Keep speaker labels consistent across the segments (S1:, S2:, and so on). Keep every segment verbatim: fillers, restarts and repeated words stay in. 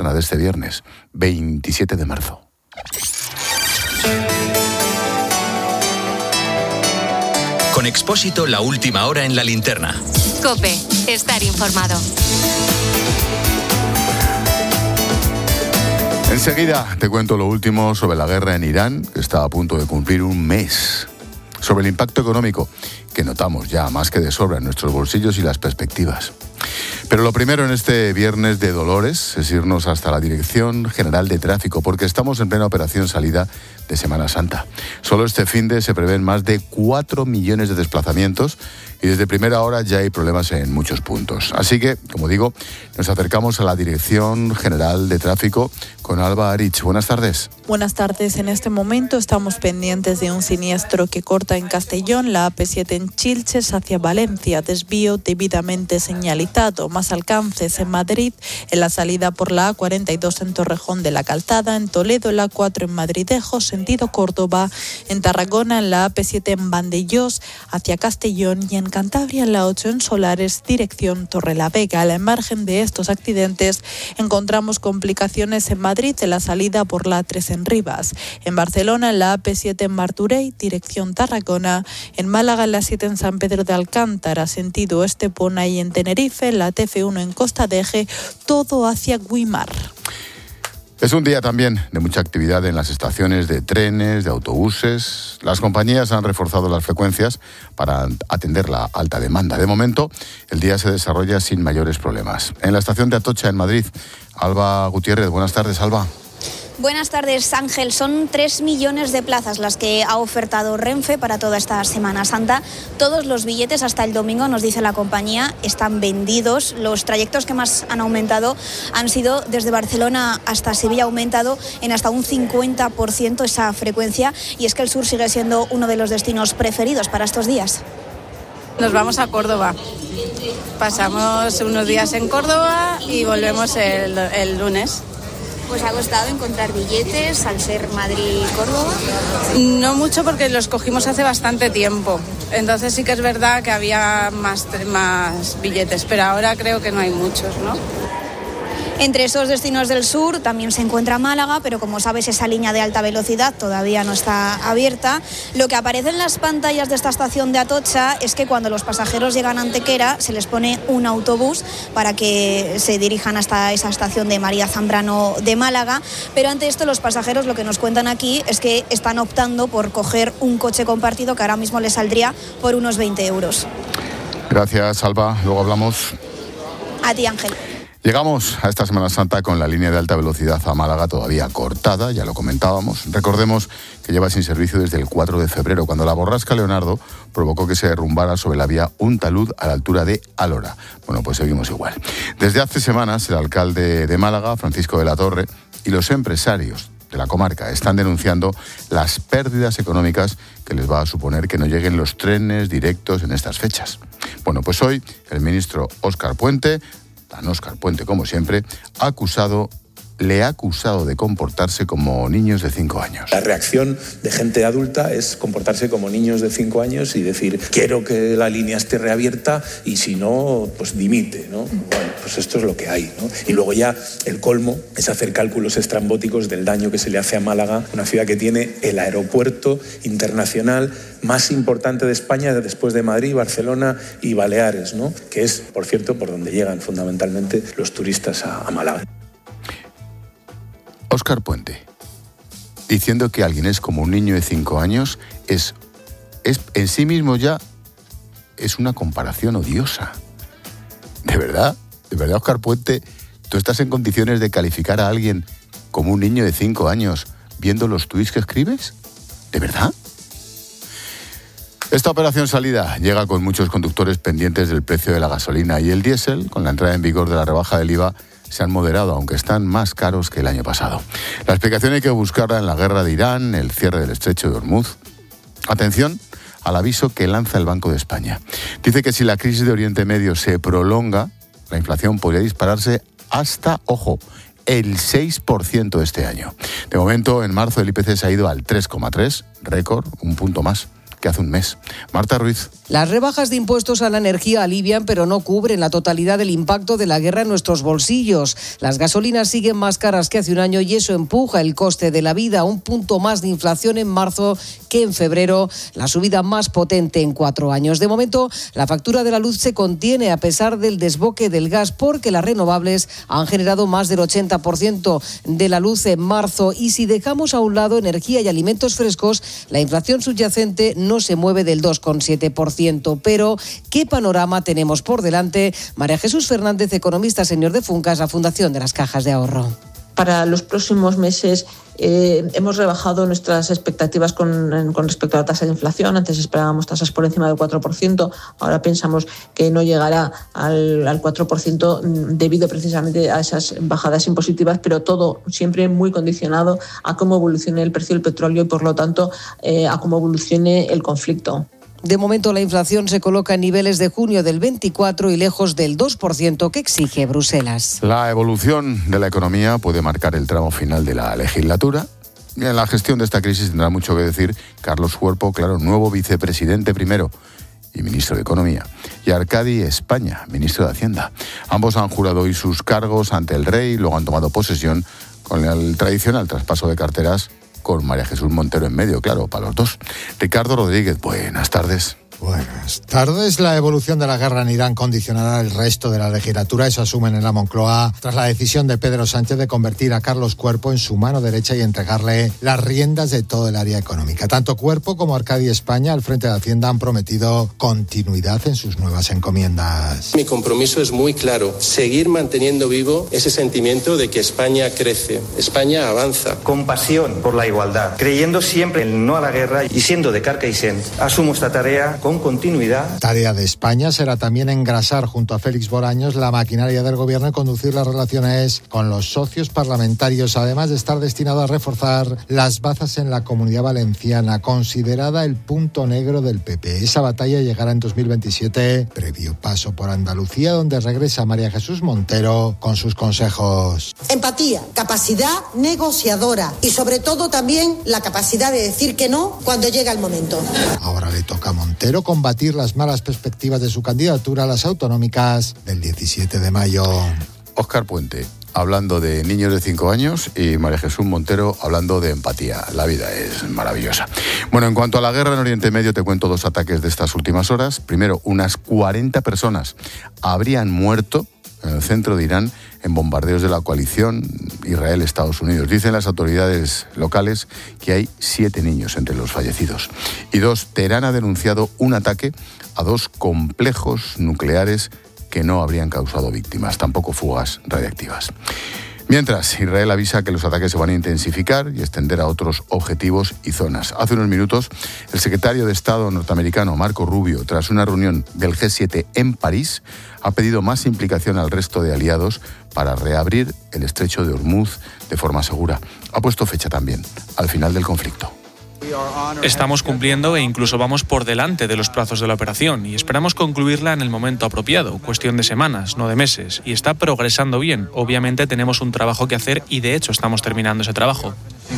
S1: linterna de este viernes, veintisiete de marzo.
S2: Con Expósito, la última hora en la linterna.
S3: COPE, estar informado.
S1: Enseguida te cuento lo último sobre la guerra en Irán, que está a punto de cumplir un mes. Sobre el impacto económico, que notamos ya más que de sobra en nuestros bolsillos y las perspectivas. Pero lo primero en este viernes de Dolores es irnos hasta la Dirección General de Tráfico, porque estamos en plena operación salida de Semana Santa. Solo este finde se prevén más de cuatro millones de desplazamientos y desde primera hora ya hay problemas en muchos puntos. Así que, como digo, nos acercamos a la Dirección General de Tráfico con Alba Arich. Buenas tardes.
S4: Buenas tardes. En este momento estamos pendientes de un siniestro que corta en Castellón la A P siete en Chilches hacia Valencia. Desvío debidamente señalizado. Más alcances en Madrid, en la salida por la A cuarenta y dos en Torrejón de la Calzada, en Toledo la A cuatro en Madridejo, sentido Córdoba, en Tarragona en la A P siete en Vandellós hacia Castellón y en Cantabria en la ocho en Solares, dirección Torrelavega. A la margen de estos accidentes encontramos complicaciones en Madrid en la salida por la A tres en Rivas, en Barcelona en la A P siete en Martorell, dirección Tarragona, en Málaga en la siete en San Pedro de Alcántara, sentido Estepona y en Tenerife en la T F uno en Costa de Eje, todo hacia Güímar.
S1: Es un día también de mucha actividad en las estaciones de trenes, de autobuses. Las compañías han reforzado las frecuencias para atender la alta demanda. De momento, el día se desarrolla sin mayores problemas. En la estación de Atocha, en Madrid, Alba Gutiérrez. Buenas tardes, Alba.
S5: Buenas tardes, Ángel. Son tres millones de plazas las que ha ofertado Renfe para toda esta Semana Santa. Todos los billetes hasta el domingo, nos dice la compañía, están vendidos. Los trayectos que más han aumentado han sido desde Barcelona hasta Sevilla, ha aumentado en hasta un cincuenta por ciento esa frecuencia. Y es que el sur sigue siendo uno de los destinos preferidos para estos días.
S6: Nos vamos a Córdoba. Pasamos unos días en Córdoba y volvemos el, el lunes.
S5: ¿Pues ha costado encontrar billetes al ser Madrid-Córdoba?
S6: No mucho, porque los cogimos hace bastante tiempo. Entonces sí que es verdad que había más, más billetes, pero ahora creo que no hay muchos, ¿no?
S5: Entre esos destinos del sur también se encuentra Málaga, pero como sabes esa línea de alta velocidad todavía no está abierta. Lo que aparece en las pantallas de esta estación de Atocha es que cuando los pasajeros llegan a Antequera se les pone un autobús para que se dirijan hasta esa estación de María Zambrano de Málaga, pero ante esto los pasajeros lo que nos cuentan aquí es que están optando por coger un coche compartido que ahora mismo les saldría por unos veinte euros.
S1: Gracias, Alba. Luego hablamos.
S5: A ti, Ángel.
S1: Llegamos a esta Semana Santa con la línea de alta velocidad a Málaga todavía cortada, ya lo comentábamos. Recordemos que lleva sin servicio desde el cuatro de febrero, cuando la borrasca Leonardo provocó que se derrumbara sobre la vía un talud a la altura de Alhora. Bueno, pues seguimos igual. Desde hace semanas, el alcalde de Málaga, Francisco de la Torre, y los empresarios de la comarca están denunciando las pérdidas económicas que les va a suponer que no lleguen los trenes directos en estas fechas. Bueno, pues hoy el ministro Óscar Puente, tan Óscar Puente como siempre, ha acusado, le ha acusado de comportarse como niños de cinco años.
S7: La reacción de gente adulta es comportarse como niños de cinco años y decir, quiero que la línea esté reabierta y si no, pues dimite, ¿no? Bueno, pues esto es lo que hay, ¿no? Y luego ya el colmo es hacer cálculos estrambóticos del daño que se le hace a Málaga, una ciudad que tiene el aeropuerto internacional más importante de España después de Madrid, Barcelona y Baleares, ¿no? Que es, por cierto, por donde llegan fundamentalmente los turistas a, a Málaga.
S1: Óscar Puente, diciendo que alguien es como un niño de cinco años, es, es en sí mismo ya es una comparación odiosa. ¿De verdad? ¿De verdad, Óscar Puente, tú estás en condiciones de calificar a alguien como un niño de cinco años viendo los tuits que escribes? ¿De verdad? Esta operación salida llega con muchos conductores pendientes del precio de la gasolina y el diésel, con la entrada en vigor de la rebaja del I V A, se han moderado, aunque están más caros que el año pasado. La explicación hay que buscarla en la guerra de Irán, el cierre del estrecho de Hormuz. Atención al aviso que lanza el Banco de España. Dice que si la crisis de Oriente Medio se prolonga, la inflación podría dispararse hasta, ojo, el seis por ciento este año. De momento, en marzo el I P C se ha ido al tres coma tres, récord, un punto más que hace un mes. Marta Ruiz.
S8: Las rebajas de impuestos a la energía alivian, pero no cubren la totalidad del impacto de la guerra en nuestros bolsillos. Las gasolinas siguen más caras que hace un año y eso empuja el coste de la vida. Un punto más de inflación en marzo que en febrero, la subida más potente en cuatro años. De momento, la factura de la luz se contiene a pesar del desboque del gas, porque las renovables han generado más del ochenta por ciento de la luz en marzo. Y si dejamos a un lado energía y alimentos frescos, la inflación subyacente no se mueve del dos coma siete por ciento. Pero, ¿qué panorama tenemos por delante? María Jesús Fernández, economista senior de Funcas, la Fundación de las Cajas de Ahorro.
S9: Para los próximos meses eh, hemos rebajado nuestras expectativas con, con respecto a la tasa de inflación. Antes esperábamos tasas por encima del cuatro por ciento, ahora pensamos que no llegará al, al cuatro por ciento debido precisamente a esas bajadas impositivas, pero todo siempre muy condicionado a cómo evolucione el precio del petróleo y, por lo tanto, eh, a cómo evolucione el conflicto.
S8: De momento, la inflación se coloca en niveles de junio del veinticuatro y lejos del dos por ciento que exige Bruselas.
S1: La evolución de la economía puede marcar el tramo final de la legislatura. Y en la gestión de esta crisis tendrá mucho que decir Carlos Cuerpo, claro, nuevo vicepresidente primero y ministro de Economía, y Arcadi España, ministro de Hacienda. Ambos han jurado hoy sus cargos ante el rey, luego han tomado posesión con el tradicional traspaso de carteras, con María Jesús Montero en medio, claro, para los dos. Ricardo Rodríguez, buenas tardes.
S10: Buenas tardes. La evolución de la guerra en Irán condicionará el resto de la legislatura. Eso asumen en la Moncloa tras la decisión de Pedro Sánchez de convertir a Carlos Cuerpo en su mano derecha y entregarle las riendas de todo el área económica. Tanto Cuerpo como Arcadi España, al frente de Hacienda, han prometido continuidad en sus nuevas encomiendas.
S11: Mi compromiso es muy claro: seguir manteniendo vivo ese sentimiento de que España crece, España avanza.
S12: Con pasión por la igualdad, creyendo siempre en el no a la guerra y siendo de Carcaixent, asumo esta tarea con continuidad.
S10: Tarea de España será también engrasar junto a Félix Bolaños la maquinaria del gobierno y conducir las relaciones con los socios parlamentarios, además de estar destinado a reforzar las bazas en la Comunidad Valenciana, considerada el punto negro del P P. Esa batalla llegará en dos mil veintisiete, previo paso por Andalucía, donde regresa María Jesús Montero con sus consejos.
S13: Empatía, capacidad negociadora y sobre todo también la capacidad de decir que no cuando llega el momento.
S10: Ahora le toca a Montero combatir las malas perspectivas de su candidatura a las autonómicas del diecisiete de mayo.
S1: Óscar Puente, hablando de niños de cinco años, y María Jesús Montero hablando de empatía. La vida es maravillosa. Bueno, en cuanto a la guerra en Oriente Medio, te cuento dos ataques de estas últimas horas. Primero, unas cuarenta personas habrían muerto en el centro de Irán en bombardeos de la coalición Israel-Estados Unidos. Dicen las autoridades locales que hay siete niños entre los fallecidos. Y dos, Teherán ha denunciado un ataque a dos complejos nucleares que no habrían causado víctimas, tampoco fugas radiactivas. Mientras, Israel avisa que los ataques se van a intensificar y extender a otros objetivos y zonas. Hace unos minutos, el secretario de Estado norteamericano, Marco Rubio, tras una reunión del G siete en París, ha pedido más implicación al resto de aliados para reabrir el estrecho de Hormuz de forma segura. Ha puesto fecha también al final del conflicto.
S14: Estamos cumpliendo e incluso vamos por delante de los plazos de la operación y esperamos concluirla en el momento apropiado, cuestión de semanas, no de meses, y está progresando bien. Obviamente tenemos un trabajo que hacer y de hecho estamos terminando ese trabajo.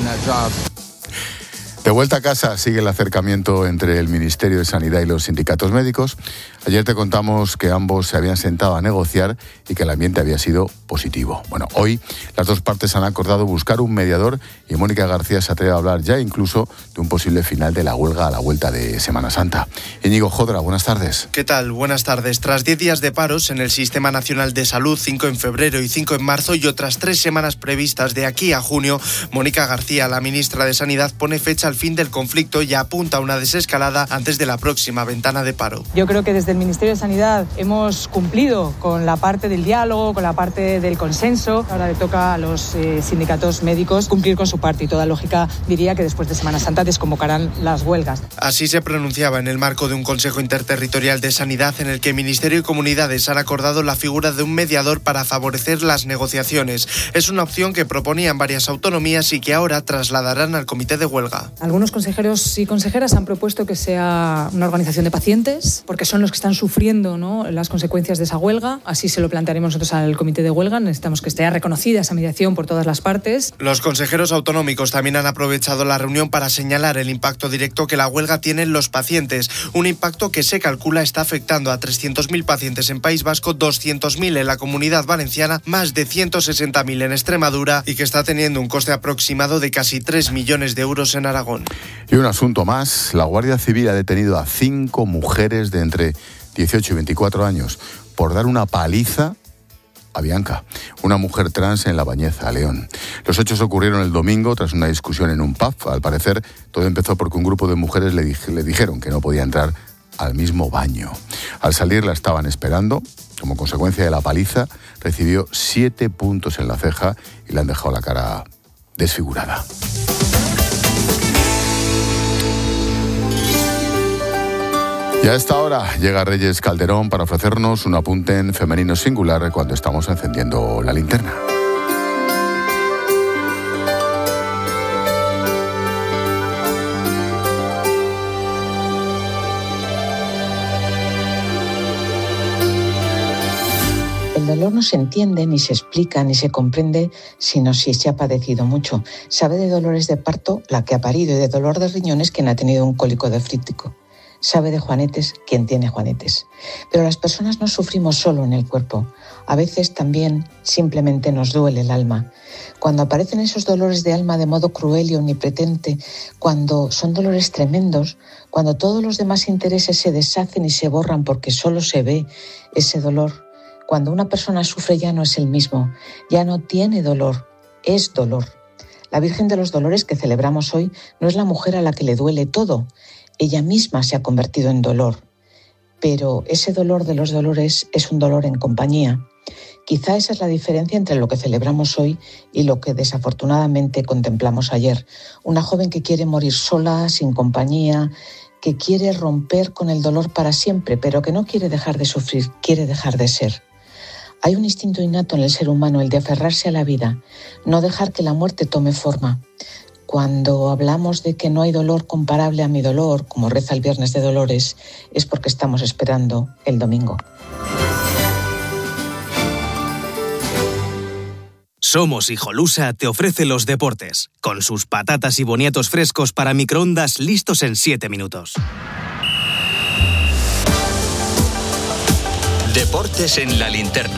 S1: De vuelta a casa sigue el acercamiento entre el Ministerio de Sanidad y los sindicatos médicos. Ayer te contamos que ambos se habían sentado a negociar y que el ambiente había sido positivo. Bueno, hoy las dos partes han acordado buscar un mediador y Mónica García se atreve a hablar ya incluso de un posible final de la huelga a la vuelta de Semana Santa. Íñigo Jodra, buenas tardes.
S15: ¿Qué tal? Buenas tardes. Tras diez días de paros en el Sistema Nacional de Salud, cinco en febrero y cinco en marzo, y otras tres semanas previstas de aquí a junio, Mónica García, la ministra de Sanidad, pone fecha al fin del conflicto y apunta a una desescalada antes de la próxima ventana de paro.
S16: Yo creo que desde el Ministerio de Sanidad hemos cumplido con la parte del diálogo, con la parte del consenso. Ahora le toca a los eh, sindicatos médicos cumplir con su parte y toda lógica diría que después de Semana Santa desconvocarán las huelgas.
S15: Así se pronunciaba en el marco de un Consejo Interterritorial de Sanidad en el que Ministerio y Comunidades han acordado la figura de un mediador para favorecer las negociaciones. Es una opción que proponían varias autonomías y que ahora trasladarán al comité de huelga.
S16: Algunos consejeros y consejeras han propuesto que sea una organización de pacientes, porque son los que están sufriendo, ¿no?, las consecuencias de esa huelga. Así se lo plantearemos nosotros al comité de huelga. Necesitamos que esté reconocida esa mediación por todas las partes.
S15: Los consejeros autonómicos también han aprovechado la reunión para señalar el impacto directo que la huelga tiene en los pacientes. Un impacto que se calcula está afectando a trescientos mil pacientes en País Vasco, doscientos mil en la Comunidad Valenciana, más de ciento sesenta mil en Extremadura y que está teniendo un coste aproximado de casi tres millones de euros en Aragón.
S1: Y un asunto más, la Guardia Civil ha detenido a cinco mujeres de entre dieciocho y veinticuatro años por dar una paliza a Bianca, una mujer trans en La Bañeza, León. Los hechos ocurrieron el domingo tras una discusión en un pub. Al parecer, todo empezó porque un grupo de mujeres le, dij- le dijeron que no podía entrar al mismo baño. Al salir la estaban esperando. Como consecuencia de la paliza, recibió siete puntos en la ceja y le han dejado la cara desfigurada. Y a esta hora llega Reyes Calderón para ofrecernos un apunte en femenino singular cuando estamos encendiendo la linterna.
S17: El dolor no se entiende, ni se explica, ni se comprende, sino si se ha padecido mucho. Sabe de dolores de parto la que ha parido y de dolor de riñones quien ha tenido un cólico nefrítico. Sabe de juanetes quien tiene juanetes. Pero las personas no sufrimos solo en el cuerpo. A veces también simplemente nos duele el alma. Cuando aparecen esos dolores de alma de modo cruel y omnipotente, cuando son dolores tremendos, cuando todos los demás intereses se deshacen y se borran porque solo se ve ese dolor, cuando una persona sufre ya no es el mismo, ya no tiene dolor, es dolor. La Virgen de los Dolores que celebramos hoy no es la mujer a la que le duele todo. Ella misma se ha convertido en dolor, pero ese dolor de los dolores es un dolor en compañía. Quizá esa es la diferencia entre lo que celebramos hoy y lo que desafortunadamente contemplamos ayer. Una joven que quiere morir sola, sin compañía, que quiere romper con el dolor para siempre, pero que no quiere dejar de sufrir, quiere dejar de ser. Hay un instinto innato en el ser humano, el de aferrarse a la vida, no dejar que la muerte tome forma. Cuando hablamos de que no hay dolor comparable a mi dolor, como reza el Viernes de Dolores, es porque estamos esperando el domingo.
S18: Somos Hijolusa te ofrece los deportes, con sus patatas y boniatos frescos para microondas listos en siete minutos.
S2: Deportes en la linterna.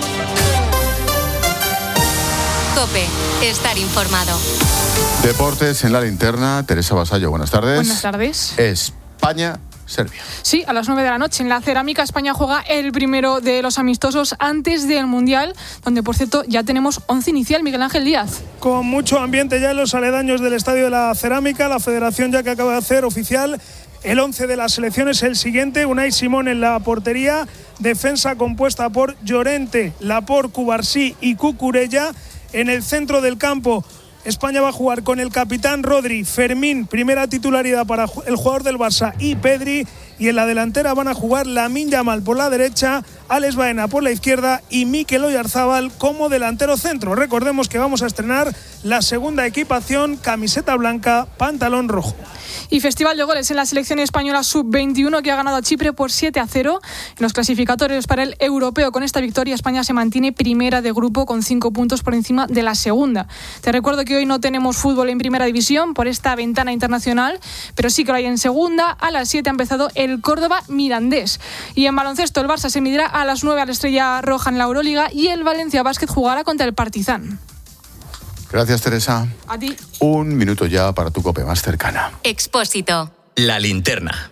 S3: COPE, estar informado.
S1: Deportes en la linterna. Teresa Vasallo, buenas tardes.
S19: Buenas tardes.
S1: España, Serbia.
S19: Sí, a las nueve de la noche en la Cerámica España juega el primero de los amistosos antes del Mundial, donde por cierto ya tenemos once inicial. Miguel Ángel Díaz.
S20: Con mucho ambiente ya en los aledaños del Estadio de la Cerámica, la federación ya que acaba de hacer oficial el once de la selección es el siguiente: Unai Simón en la portería, defensa compuesta por Llorente, Laporte, Cubarsí y Cucurella. En el centro del campo España va a jugar con el capitán Rodri, Fermín, primera titularidad para el jugador del Barça, y Pedri. Y en la delantera van a jugar Lamine Yamal por la derecha, Alex Baena por la izquierda y Mikel Oyarzábal como delantero centro. Recordemos que vamos a estrenar la segunda equipación: camiseta blanca, pantalón rojo.
S19: Y festival de goles en la selección española sub veintiuno, que ha ganado a Chipre por siete a cero. En los clasificatorios para el europeo, con esta victoria España se mantiene primera de grupo con cinco puntos por encima de la segunda. Te recuerdo que hoy no tenemos fútbol en primera división por esta ventana internacional, pero sí que lo hay en segunda. A las siete ha empezado el Córdoba Mirandés. Y en baloncesto el Barça se medirá a las nueve a la Estrella Roja en la Euroliga y el Valencia Basket jugará contra el Partizan.
S1: Gracias, Teresa.
S19: A ti.
S1: Un minuto ya para tu COPE más cercana.
S3: Expósito.
S2: La linterna.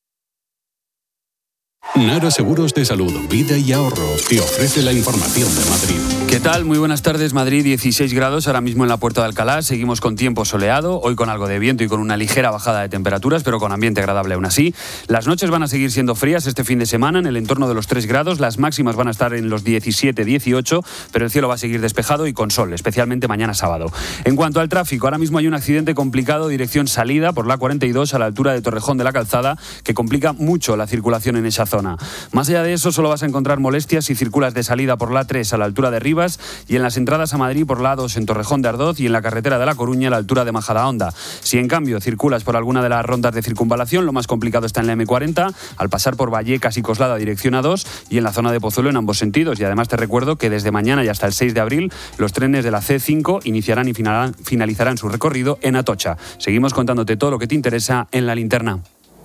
S21: Nara Seguros de Salud, Vida y Ahorro te ofrece la información de Madrid.
S22: ¿Qué tal? Muy buenas tardes. Madrid, dieciséis grados ahora mismo en la Puerta de Alcalá. Seguimos con tiempo soleado, hoy con algo de viento y con una ligera bajada de temperaturas, pero con ambiente agradable aún así. Las noches van a seguir siendo frías este fin de semana, en el entorno de los tres grados. Las máximas van a estar en los diecisiete, dieciocho, pero el cielo va a seguir despejado y con sol, especialmente mañana sábado. En cuanto al tráfico, ahora mismo hay un accidente complicado, dirección salida por la cuarenta y dos a la altura de Torrejón de la Calzada, que complica mucho la circulación en esa zona. zona. Más allá de eso, solo vas a encontrar molestias si circulas de salida por la A tres a la altura de Rivas y en las entradas a Madrid por la A dos en Torrejón de Ardoz y en la carretera de La Coruña a la altura de Majadahonda. Si en cambio circulas por alguna de las rondas de circunvalación, lo más complicado está en la eme cuarenta, al pasar por Vallecas y Coslada dirección A dos y en la zona de Pozuelo en ambos sentidos. Y además te recuerdo que desde mañana y hasta el seis de abril los trenes de la ce cinco iniciarán y finalizarán su recorrido en Atocha. Seguimos contándote todo lo que te interesa en La Linterna.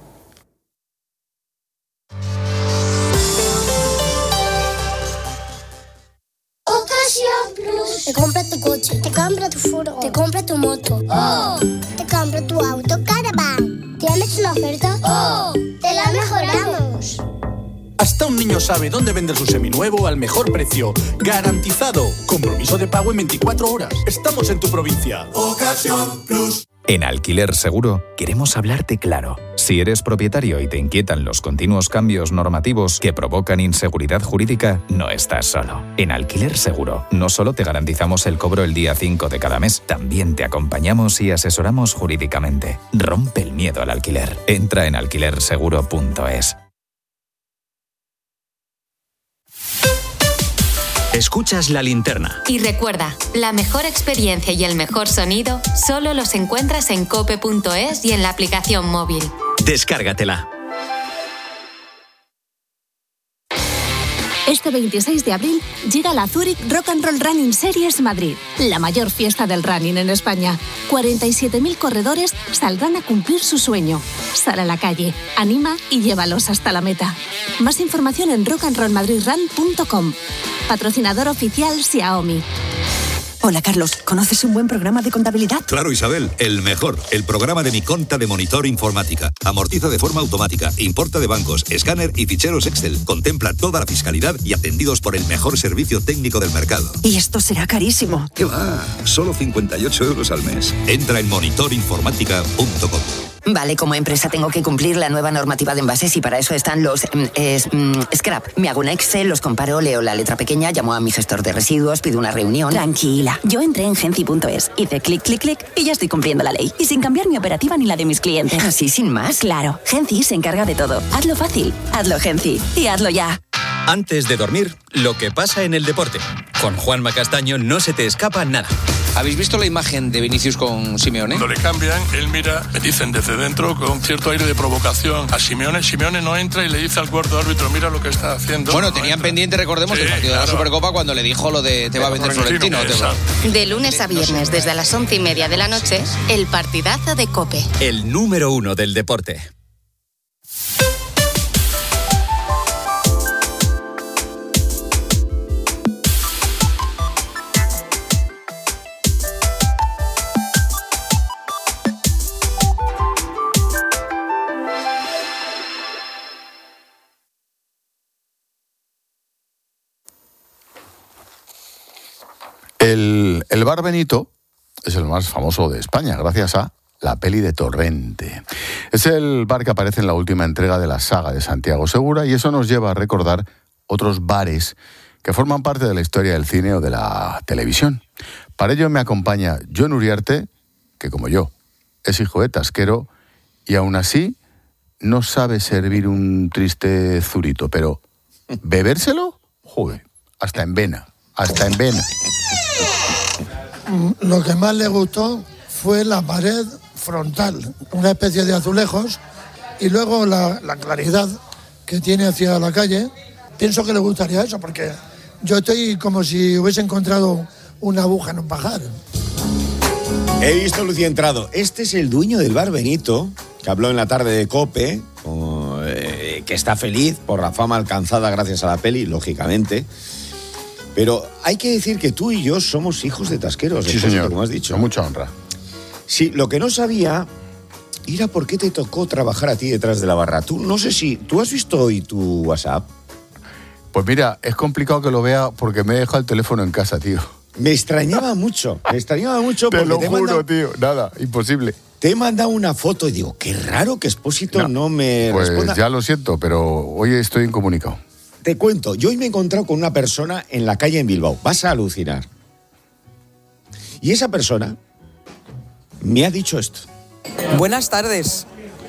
S4: Te compra tu coche, te compra tu furgo, te compra tu moto, ¡oh! Te compra tu auto Caravan. ¿Tienes una oferta? ¡Oh! ¡Te la mejoramos!
S6: Hasta un niño sabe dónde vender su seminuevo al mejor precio. ¡Garantizado! Compromiso de pago en veinticuatro horas. Estamos en tu provincia. Ocasión Plus.
S23: En Alquiler Seguro queremos hablarte claro. Si eres propietario y te inquietan los continuos cambios normativos que provocan inseguridad jurídica, no estás solo. En Alquiler Seguro no solo te garantizamos el cobro el día cinco de cada mes, también te acompañamos y asesoramos jurídicamente. Rompe el miedo al alquiler. Entra en alquiler seguro punto es.
S2: Escuchas La Linterna.
S3: Y recuerda, la mejor experiencia y el mejor sonido solo los encuentras en cope punto es y en la aplicación móvil.
S2: Descárgatela.
S24: Este veintiséis de abril llega la Zurich Rock and Roll Running Series Madrid, la mayor fiesta del running en España. cuarenta y siete mil corredores saldrán a cumplir su sueño. Sal a la calle, anima y llévalos hasta la meta. Más información en rock and roll madrid run punto com. Patrocinador oficial Xiaomi.
S25: Hola, Carlos. ¿Conoces un buen programa de contabilidad?
S26: Claro, Isabel. El mejor. El programa de Mi Conta de Monitor Informática. Amortiza de forma automática. Importa de bancos, escáner y ficheros Excel. Contempla toda la fiscalidad y atendidos por el mejor servicio técnico del mercado.
S25: Y esto será carísimo.
S26: ¿Qué va? Solo cincuenta y ocho euros al mes. Entra en monitor informática punto com.
S25: Vale, como empresa tengo que cumplir la nueva normativa de envases y para eso están los eh, scrap. Me hago un Excel, los comparo, leo la letra pequeña, llamo a mi gestor de residuos, pido una reunión. Tranquila, yo entré en genci punto es, hice clic, clic, clic y ya estoy cumpliendo la ley. Y sin cambiar mi operativa ni la de mis clientes. ¿Así sin más? Claro, Genci se encarga de todo. Hazlo fácil, hazlo Genci y hazlo ya.
S2: Antes de dormir, lo que pasa en el deporte. Con Juanma Castaño no se te escapa nada.
S27: ¿Habéis visto la imagen de Vinicius con Simeone?
S28: Cuando le cambian, él mira, me dicen desde dentro, con cierto aire de provocación a Simeone. Simeone no entra y le dice al cuarto árbitro, mira lo que está haciendo.
S27: Bueno,
S28: no
S27: tenían
S28: entra.
S27: pendiente, recordemos,
S28: Sí,
S27: el partido
S28: claro.
S27: de la Supercopa cuando le dijo lo de te va a vender Florentino. Te va.
S3: De lunes a viernes, desde las once y media de la noche, el partidazo de COPE.
S2: El número uno del deporte.
S1: El, el Bar Benito es el más famoso de España, gracias a la peli de Torrente. Es el bar que aparece en la última entrega de la saga de Santiago Segura y eso nos lleva a recordar otros bares que forman parte de la historia del cine o de la televisión. Para ello me acompaña Jon Uriarte, que como yo es hijo de tasquero y aún así no sabe servir un triste zurito, pero ¿bebérselo? Joder, hasta en vena, hasta en vena.
S29: Lo que más le gustó fue la pared frontal, una especie de azulejos, y luego la, la claridad que tiene hacia la calle. Pienso que le gustaría eso, porque yo estoy como si hubiese encontrado una aguja en un pajar.
S30: He visto a Lucía Entrado. Este es el dueño del Bar Benito, que habló en la tarde de COPE, como, eh, que está feliz por la fama alcanzada gracias a la peli, lógicamente. Pero hay que decir que tú y yo somos hijos de tasqueros.
S1: Sí, señor,
S30: como has dicho.
S1: con mucha honra.
S30: Sí, lo que no sabía era por qué te tocó trabajar a ti detrás de la barra. Tú, no sé si... ¿Tú has visto hoy tu WhatsApp?
S1: Pues mira, es complicado que lo vea porque me he dejado el teléfono en casa, tío.
S30: Me extrañaba mucho, me extrañaba mucho
S1: Te
S30: porque
S1: lo
S30: te he
S1: juro,
S30: mandado-
S1: tío, nada, imposible.
S30: Te he mandado una foto y digo, qué raro que Expósito no, no me
S1: Pues
S30: responda.
S1: ya lo siento, pero hoy estoy incomunicado.
S30: Te cuento, yo hoy me he encontrado con una persona en la calle en Bilbao. Vas a alucinar. Y esa persona me ha dicho esto.
S31: Buenas tardes.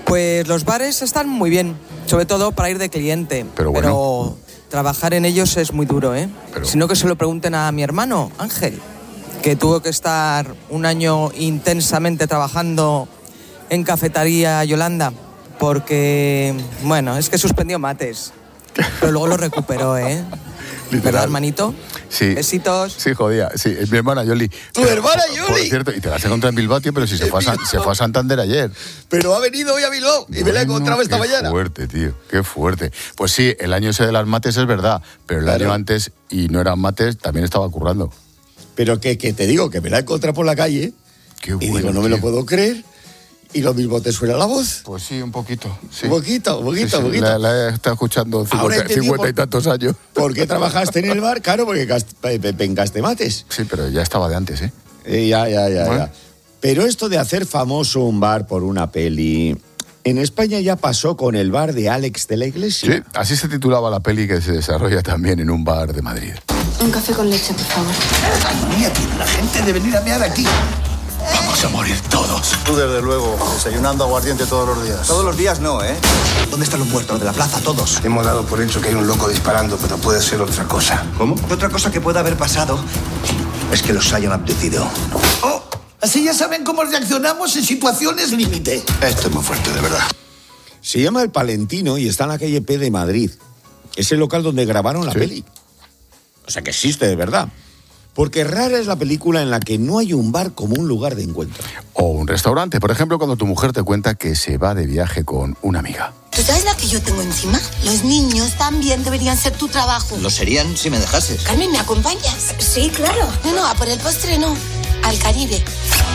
S5: Pues los bares están muy bien, sobre todo para ir de cliente.
S1: Pero bueno.
S5: Pero trabajar en ellos es muy duro, ¿eh?
S1: Pero...
S5: Si no, que se lo pregunten a mi hermano, Ángel, que tuvo que estar un año intensamente trabajando en Cafetería Yolanda, porque, bueno, es que suspendió mates, pero luego lo recuperó, ¿eh?
S1: Literal.
S5: ¿Verdad, hermanito?
S1: Sí.
S5: Besitos.
S1: Sí, jodía. Sí, es mi hermana Yoli.
S30: ¡Tu hermana
S1: Por
S30: Yoli!
S1: cierto, y te la has encontrado en Bilbao, tío, pero si se fue, a San- se fue a Santander ayer.
S30: Pero ha venido hoy a Bilbao y me la he
S1: Bueno,
S30: encontrado esta
S1: qué
S30: mañana.
S1: Qué fuerte, tío, qué fuerte. Pues sí, el año ese de las mates es verdad, pero el
S30: Claro.
S1: año antes, y no eran mates, también estaba currando.
S30: Pero que, que te digo, que me la he encontrado por la calle
S1: Qué
S30: y
S1: bueno,
S30: digo, no me lo
S1: tío.
S30: puedo creer. Y lo mismo te suena la voz.
S1: Pues sí, un poquito. Sí.
S30: Un poquito, un poquito,
S1: Sí, sí,
S30: un poquito.
S1: La, la he estado escuchando
S30: Ahora
S1: cincuenta,
S30: entendí
S1: cincuenta y
S30: por-
S1: tantos años.
S30: ¿Por qué trabajaste en el bar? Claro, porque gast- pe- pe- pengaste mates.
S1: Sí, pero ya estaba de antes, ¿eh?
S30: Eh, ya, ya, ya,
S1: Bueno.
S30: ya. Pero esto de hacer famoso un bar por una peli, en España ya pasó con el bar de Alex de la Iglesia.
S1: Sí, así se titulaba la peli que se desarrolla también en un bar de Madrid.
S7: Un café con leche, por favor.
S8: Mía, tiene la gente de venir a mear aquí. Vamos a morir todos.
S9: Tú, desde luego, desayunando aguardiente todos los días.
S8: Todos los días no, ¿eh? ¿Dónde están los muertos? De la plaza, todos. Hemos dado por hecho que hay un loco disparando, pero puede ser otra cosa. ¿Cómo? Otra cosa que puede haber pasado es que los hayan abducido. ¡Oh! Así ya saben cómo reaccionamos en situaciones límite. Esto es muy fuerte, de verdad.
S30: Se llama El Palentino y está en la calle P de Madrid. Es el local donde grabaron la
S1: Sí.
S30: peli. O sea que existe de verdad. Porque rara es la película en la que no hay un bar como un lugar de encuentro.
S1: O un restaurante, por ejemplo, cuando tu mujer te cuenta que se va de viaje con una amiga.
S10: ¿Tú sabes la que yo tengo encima? Los niños también deberían ser tu trabajo.
S8: Lo serían si me dejases.
S10: Carmen, ¿me acompañas? Sí, claro. No, no, a por el postre no. Al Caribe.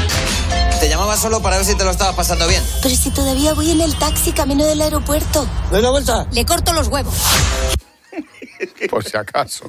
S27: Te llamaba solo para ver si te lo estabas pasando bien.
S10: Pero si todavía voy en el taxi camino del aeropuerto.
S8: ¿Doy la vuelta?
S10: Le corto los huevos.
S1: Por si acaso.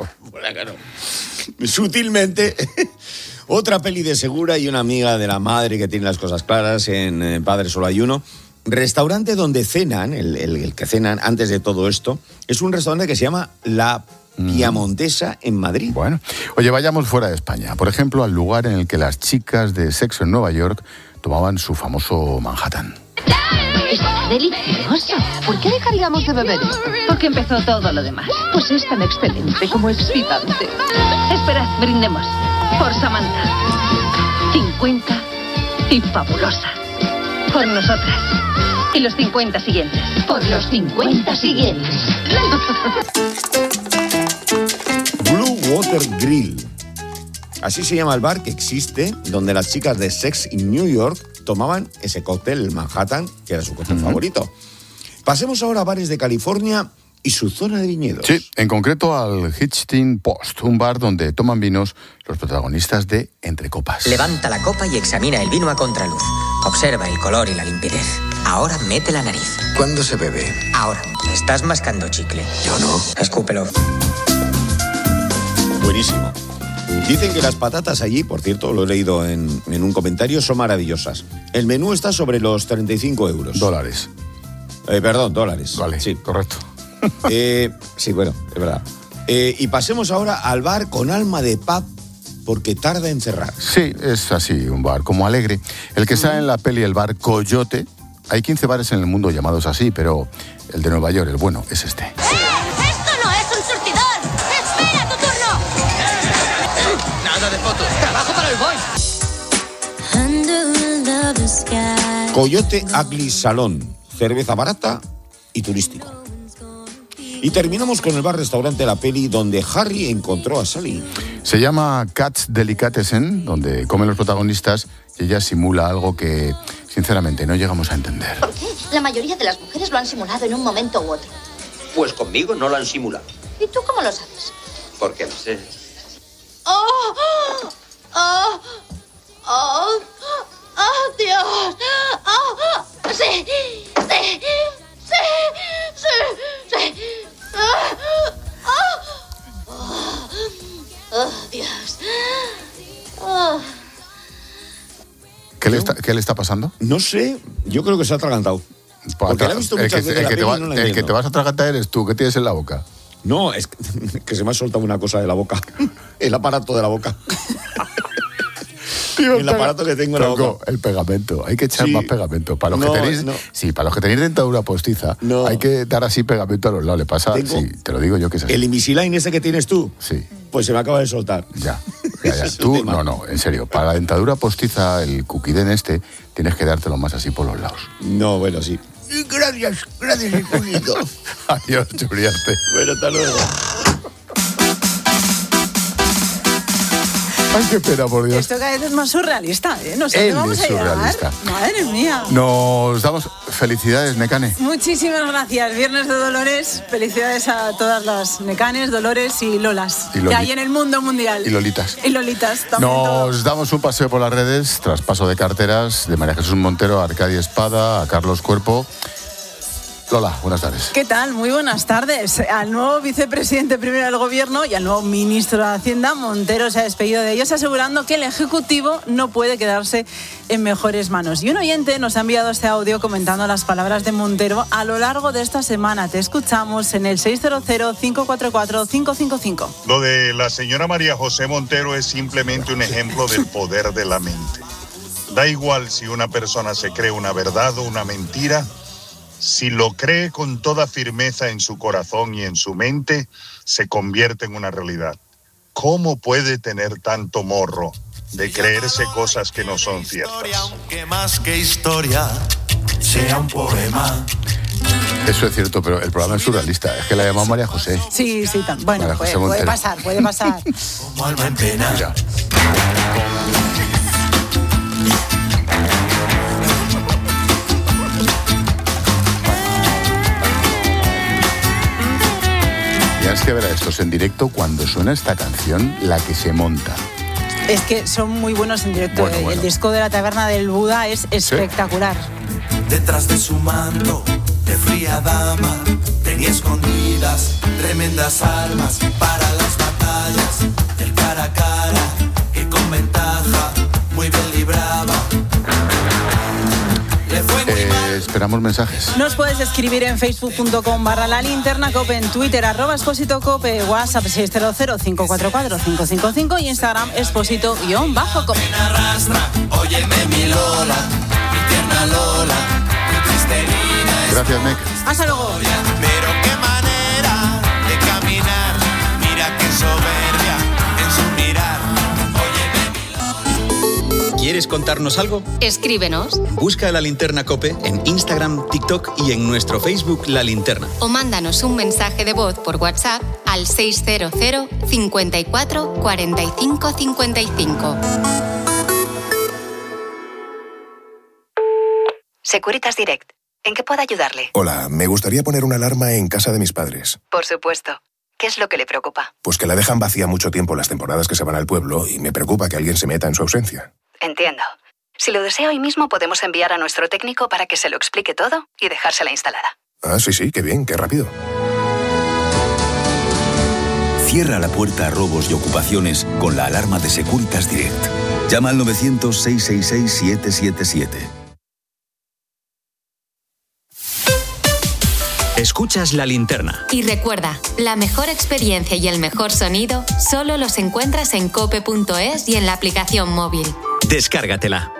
S30: Sutilmente. Otra peli de Segura y una amiga de la madre que tiene las cosas claras en eh, Padre Solo Hay Uno. Restaurante donde cenan, el, el, el que cenan antes de todo esto, es un restaurante que se llama La Piamontesa en Madrid.
S1: Bueno, oye, vayamos fuera de España. Por ejemplo, al lugar en el que las chicas de Sexo en Nueva York tomaban su famoso Manhattan.
S11: Está delicioso. ¿Por qué dejaríamos de beber esto? Porque empezó todo lo demás. Pues es tan excelente como excitante. Esperad, brindemos. Por Samantha. cincuenta y fabulosa. Por nosotras. Y los cincuenta siguientes. Por los cincuenta siguientes.
S30: Blue Water Grill. Así se llama el bar que existe, donde las chicas de Sex in New York tomaban ese cóctel, el Manhattan, que era su cóctel uh-huh. favorito. Pasemos ahora a bares de California y su zona de viñedos.
S1: Sí, en concreto al Hitchcock Post, un bar donde toman vinos los protagonistas de Entre Copas.
S12: Levanta la copa y examina el vino a contraluz. Observa el color y la limpidez. Ahora mete la nariz.
S8: ¿Cuándo se bebe?
S12: Ahora. Estás mascando chicle.
S8: Yo no.
S12: Escúpelo.
S30: Buenísimo. Dicen que las patatas allí, por cierto, lo he leído en, en un comentario, son maravillosas. El menú está sobre los treinta y cinco euros.
S1: Dólares.
S30: Eh, perdón, dólares.
S1: Vale,
S30: sí,
S1: correcto.
S30: eh, sí, bueno, es verdad. Eh, y pasemos ahora al bar con alma de pub, porque tarda en cerrar.
S1: Sí, es así, un bar como Alegre. El que sale en la peli, el bar Coyote. Hay quince bares en el mundo llamados así, pero el de Nueva York, el bueno, es este.
S10: ¡Eh! ¡Esto no es un surtidor! ¡Espera tu turno!
S27: Nada de fotos. ¡Trabajo para el boy!
S30: Coyote Ugly Salón. Cerveza barata y turístico. Y terminamos con el bar-restaurante La Peli, donde Harry encontró a Sally.
S1: Se llama Cat's Delicatessen, donde comen los protagonistas y ella simula algo que, sinceramente, no llegamos a entender.
S10: ¿Por qué? La mayoría de las mujeres lo han simulado en un momento u otro.
S13: Pues conmigo no lo han simulado.
S10: ¿Y tú cómo lo sabes?
S13: Porque lo sé.
S10: ¡Oh! ¡Oh! ¡Oh! ¡Oh, Dios! ¡Oh! ¡Sí! ¡Sí! ¡Sí! ¡Sí! ¡Sí! ¡Oh! ¡Oh! ¡Oh, Dios! ¡Oh!
S1: ¿Qué le, está, ¿Qué le está pasando?
S30: No sé, yo creo que se ha atragantado. Porque la he visto muchas veces la peli y no la entiendo.
S1: El que te vas a atragantar eres tú. ¿Qué tienes en la boca?
S30: No, es que se me ha soltado una cosa de la boca. El aparato de la boca. el aparato que tengo en la boca.
S1: El pegamento. Hay que echar
S30: Sí.
S1: más pegamento. Para los
S30: No,
S1: que tenéis,
S30: no.
S1: sí, para los que tenéis dentadura postiza,
S30: No.
S1: hay que dar así pegamento a los lados. Le pasa,
S30: Tengo-
S1: sí, te lo digo yo que es así.
S30: El Invisalign ese que tienes tú,
S1: Sí,
S30: pues se me acaba de soltar.
S1: ya. ya, ya.
S30: Es un
S1: Tú,
S30: tema.
S1: no, no, en serio. Para la dentadura postiza, el cuquidén este, tienes que dártelo más así por los lados.
S30: No, bueno, sí.
S8: Gracias, gracias, Julito.
S1: Adiós, Churiarte.
S30: Bueno, hasta luego.
S1: Ay, qué pena, por Dios.
S4: Esto cada vez es más surrealista, ¿eh? No sé
S1: Él
S4: dónde vamos
S1: es
S4: a llegar.
S1: surrealista.
S4: Madre mía.
S1: Nos damos felicidades, Necane.
S4: Muchísimas gracias. Viernes de Dolores. Felicidades a todas las Necanes, Dolores y Lolas
S1: Y Loli-
S4: que hay en el mundo mundial.
S1: Y Lolitas.
S4: Y Lolitas también. todo.
S1: Nos damos un paseo por las redes, traspaso de carteras de María Jesús Montero a Arcadia Espada, a Carlos Cuerpo. Lola, buenas tardes.
S4: ¿Qué tal? Muy buenas tardes. Al nuevo vicepresidente primero del Gobierno y al nuevo ministro de Hacienda, Montero se ha despedido de ellos asegurando que el Ejecutivo no puede quedarse en mejores manos. Y un oyente nos ha enviado este audio comentando las palabras de Montero a lo largo de esta semana. Te escuchamos en el seis cero cero, cinco cuatro cuatro, cinco cinco cinco.
S14: Lo de la señora María José Montero es simplemente un ejemplo del poder de la mente. Da igual si una persona se cree una verdad o una mentira. Si lo cree con toda firmeza en su corazón y en su mente, se convierte en una realidad. ¿Cómo puede tener tanto morro de creerse cosas que no son ciertas?
S15: Aunque más que historia sea un poema.
S1: Eso es cierto, pero el programa es surrealista. Es que la llamamos María José.
S4: Sí, sí, tan, bueno,
S1: María
S4: puede,
S1: José
S4: puede
S1: Montero.
S4: pasar, puede pasar.
S15: Como alma en pena.
S1: Mira. Ya es que verá estos en directo, cuando suena esta canción, la que se monta.
S4: Es que son muy buenos en directo.
S1: Bueno,
S4: eh.
S1: bueno.
S4: El disco de la Taberna del Buda es espectacular.
S15: Detrás de su manto, de fría dama, tenía escondidas tremendas armas para las batallas del cara a cara, que con ventaja muy bien libraba. Le fue muy
S1: Eh, esperamos mensajes.
S4: Nos puedes escribir en facebook punto com barra la linterna cope, en Twitter arroba Expósito Cope, WhatsApp seis cero cero, cinco cuatro cuatro, cinco cinco cinco y Instagram Expósito guión bajo cope.
S15: arrastra, óyeme mi Lola, mi tierna Lola, mi tristerina es
S1: Gracias, Nick.
S4: Hasta luego.
S15: pero qué manera de caminar, mira qué soberbia en su mirar.
S2: ¿Quieres contarnos algo?
S3: Escríbenos
S2: Busca La Linterna COPE en Instagram, TikTok y en nuestro Facebook La Linterna.
S3: o mándanos un mensaje de voz por WhatsApp al seis cero cero, cincuenta y cuatro, cuarenta y cinco, cincuenta y cinco.
S16: Securitas Direct. ¿En qué puedo ayudarle?
S17: Hola, me gustaría poner una alarma en casa de mis padres.
S16: Por supuesto. ¿Qué es lo que le preocupa?
S17: Pues que la dejan vacía mucho tiempo las temporadas que se van al pueblo y me preocupa que alguien se meta en su ausencia.
S16: Entiendo. Si lo desea hoy mismo, podemos enviar a nuestro técnico para que se lo explique todo y dejársela instalada.
S17: Ah, sí, sí, qué bien, qué rápido.
S18: Cierra la puerta a robos y ocupaciones con la alarma de Securitas Direct. Llama al novecientos, seiscientos sesenta y seis, siete siete siete.
S2: Escuchas La Linterna.
S3: Y recuerda, la mejor experiencia y el mejor sonido solo los encuentras en cope punto es y en la aplicación móvil.
S2: Descárgatela.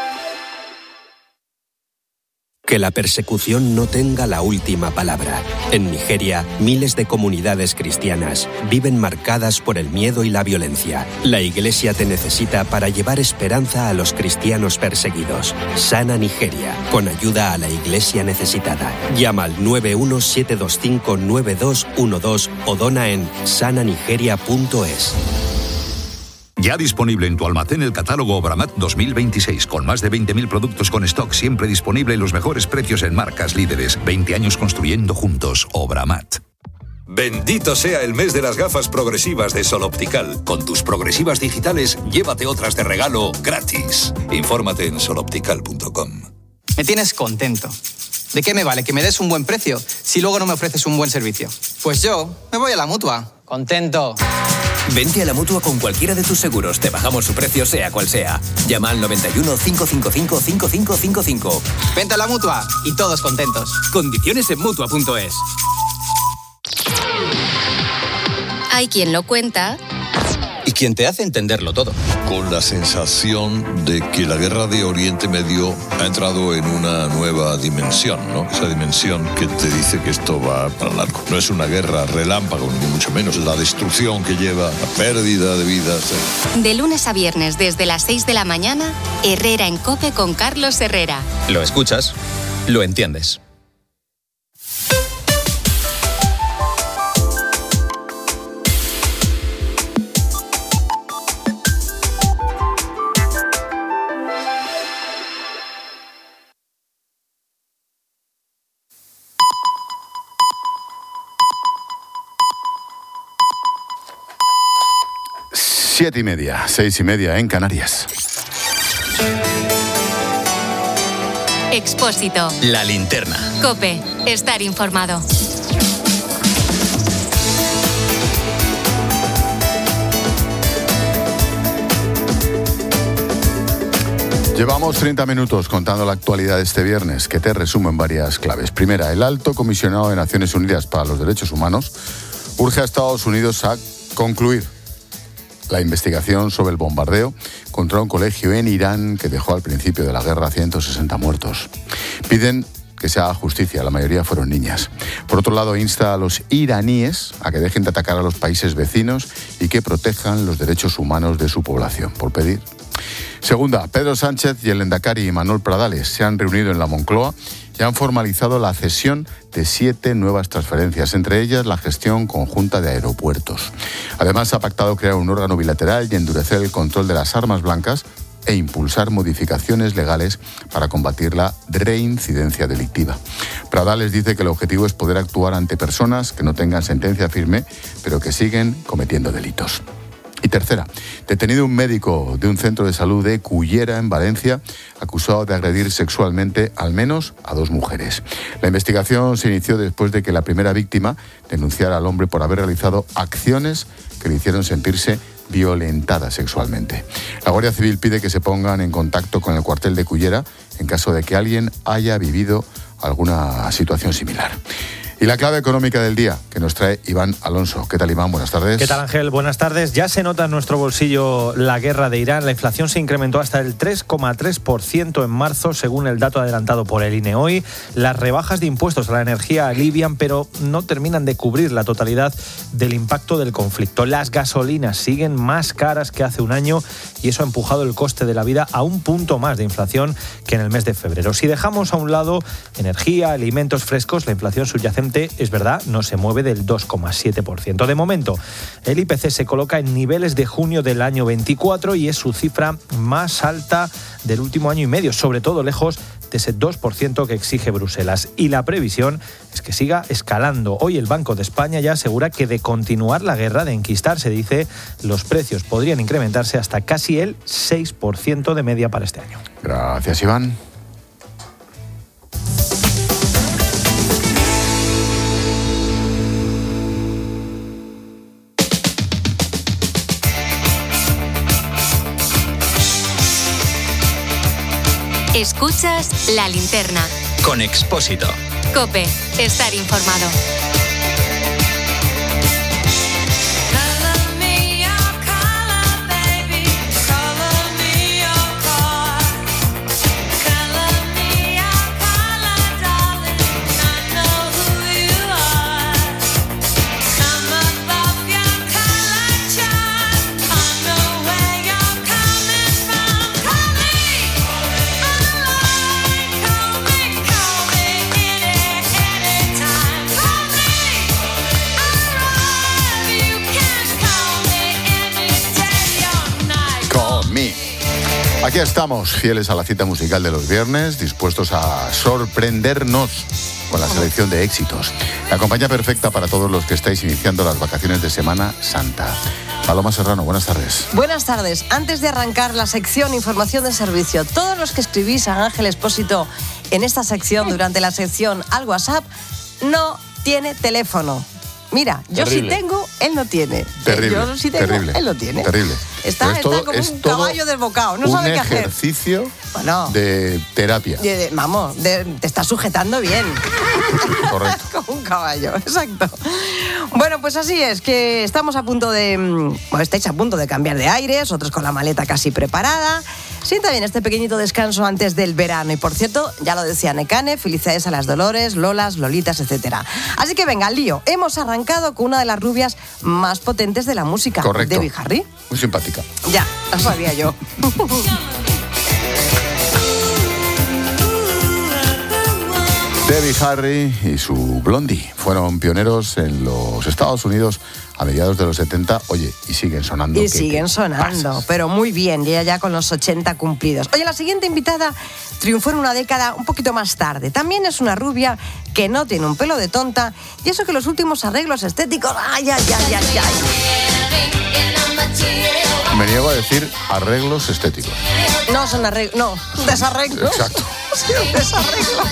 S19: Que la persecución no tenga la última palabra. En Nigeria, miles de comunidades cristianas viven marcadas por el miedo y la violencia. La Iglesia te necesita para llevar esperanza a los cristianos perseguidos. Sana Nigeria, con ayuda a la Iglesia necesitada. Llama al nueve uno siete dos cinco nueve dos uno dos o dona en sana nigeria punto es.
S26: Ya disponible en tu almacén el catálogo Obramat dos mil veintiséis, con más de veinte mil productos con stock siempre disponible y los mejores precios en marcas líderes. veinte años construyendo juntos. Obramat. Bendito sea el mes de las gafas progresivas de Sol Optical. Con tus progresivas digitales, llévate otras de regalo gratis. Infórmate en sol optical punto com.
S20: Me tienes contento. ¿De qué me vale que me des un buen precio si luego no me ofreces un buen servicio? Pues yo me voy a la Mutua. Contento.
S21: Vente a la Mutua con cualquiera de tus seguros. Te bajamos su precio sea cual sea. Llama al noventa y uno, cinco cinco cinco, cinco cinco cinco cinco.
S20: Vente a la Mutua y todos contentos.
S21: Condiciones en Mutua punto es.
S3: Hay quien lo cuenta
S2: Y quien te hace entenderlo todo.
S5: con la sensación de que la guerra de Oriente Medio ha entrado en una nueva dimensión, ¿no? Esa dimensión que te dice que esto va para largo. No es una guerra relámpago, ni mucho menos. La destrucción que lleva, la pérdida de vidas.
S3: De lunes a viernes desde las seis de la mañana, Herrera en COPE con Carlos Herrera.
S2: Lo escuchas, lo entiendes.
S1: Siete y media, seis y media en Canarias.
S3: Expósito.
S2: La linterna.
S3: COPE. Estar informado.
S1: Llevamos treinta minutos contando la actualidad de este viernes, que te resumo en varias claves. Primera, el alto comisionado de Naciones Unidas para los Derechos Humanos urge a Estados Unidos a concluir la investigación sobre el bombardeo contra un colegio en Irán que dejó al principio de la guerra ciento sesenta muertos. Piden que se haga justicia, la mayoría fueron niñas. Por otro lado, insta a los iraníes a que dejen de atacar a los países vecinos y que protejan los derechos humanos de su población, por pedir. Segunda, Pedro Sánchez y el lehendakari Manuel Pradales se han reunido en la Moncloa y han formalizado la cesión de siete nuevas transferencias, entre ellas la gestión conjunta de aeropuertos. Además, ha pactado crear un órgano bilateral y endurecer el control de las armas blancas e impulsar modificaciones legales para combatir la reincidencia delictiva. Pradales dice que el objetivo es poder actuar ante personas que no tengan sentencia firme, pero que siguen cometiendo delitos. Y tercera, detenido un médico de un centro de salud de Cullera, en Valencia, acusado de agredir sexualmente al menos a dos mujeres. La investigación se inició después de que la primera víctima denunciara al hombre por haber realizado acciones que le hicieron sentirse violentada sexualmente. La Guardia Civil pide que se pongan en contacto con el cuartel de Cullera en caso de que alguien haya vivido alguna situación similar. Y la clave económica del día que nos trae Iván Alonso. ¿Qué tal, Iván? Buenas tardes.
S6: ¿Qué tal, Ángel? Buenas tardes. Ya se nota en nuestro bolsillo la guerra de Irán. La inflación se incrementó hasta el tres coma tres por ciento en marzo, según el dato adelantado por el I N E hoy. Las rebajas de impuestos a la energía alivian, pero no terminan de cubrir la totalidad del impacto del conflicto. Las gasolinas siguen más caras que hace un año y eso ha empujado el coste de la vida a un punto más de inflación que en el mes de febrero. Si dejamos a un lado energía, alimentos frescos, la inflación subyacente, es verdad, no se mueve del dos coma siete por ciento. De momento, el I P C se coloca en niveles de junio del año veinticuatro y es su cifra más alta del último año y medio, sobre todo lejos de ese dos por ciento que exige Bruselas. Y la previsión es que siga escalando. Hoy el Banco de España ya asegura que de continuar la guerra, de enquistarse, dice, los precios podrían incrementarse hasta casi el seis por ciento de media para este año.
S1: Gracias, Iván.
S3: Escuchas La Linterna.
S2: Con Expósito.
S3: COPE. Estar informado.
S1: Aquí estamos, fieles a la cita musical de los viernes, dispuestos a sorprendernos con la selección de éxitos. La compañía perfecta para todos los que estáis iniciando las vacaciones de Semana Santa. Paloma Serrano, buenas tardes.
S7: Buenas tardes. Antes de arrancar la sección Información de Servicio, todos los que escribís a Ángel Expósito en esta sección, durante la sección al WhatsApp, no tiene teléfono. Mira, yo terrible. Sí tengo, él no tiene.
S1: Terrible,
S7: yo sí tengo,
S1: terrible,
S7: él no tiene.
S1: Terrible.
S7: Está,
S1: todo,
S7: está como un caballo desbocado, no sabe qué hacer.
S1: Un ejercicio bueno, de terapia.
S7: De, de, vamos, de, te está sujetando bien.
S1: Correcto.
S7: Como un caballo, exacto. Bueno, pues así es, que estamos a punto de... Bueno, estáis a punto de cambiar de aires, otros con la maleta casi preparada. Sienta bien este pequeñito descanso antes del verano. Y por cierto, ya lo decía Nekane, felicidades a las Dolores, Lolas, Lolitas, etcétera. Así que venga, al lío. Hemos arrancado con una de las rubias más potentes de la música.
S1: Correcto.
S7: Debbie Harry.
S1: Muy simpática.
S7: Ya, lo sabía yo.
S1: Debbie Harry y su Blondie fueron pioneros en los Estados Unidos a mediados de los setenta, oye, y siguen sonando.
S7: Y siguen sonando, pasas? Pero muy bien, ya ya con los ochenta cumplidos. Oye, la siguiente invitada triunfó en una década un poquito más tarde. También es una rubia que no tiene un pelo de tonta, y eso que los últimos arreglos estéticos, ¡ay, ay, ay, ay, ay!
S1: Me niego a decir arreglos estéticos.
S7: No son arreglos, no, desarreglos.
S1: Exacto.
S7: Sí, un desarreglo.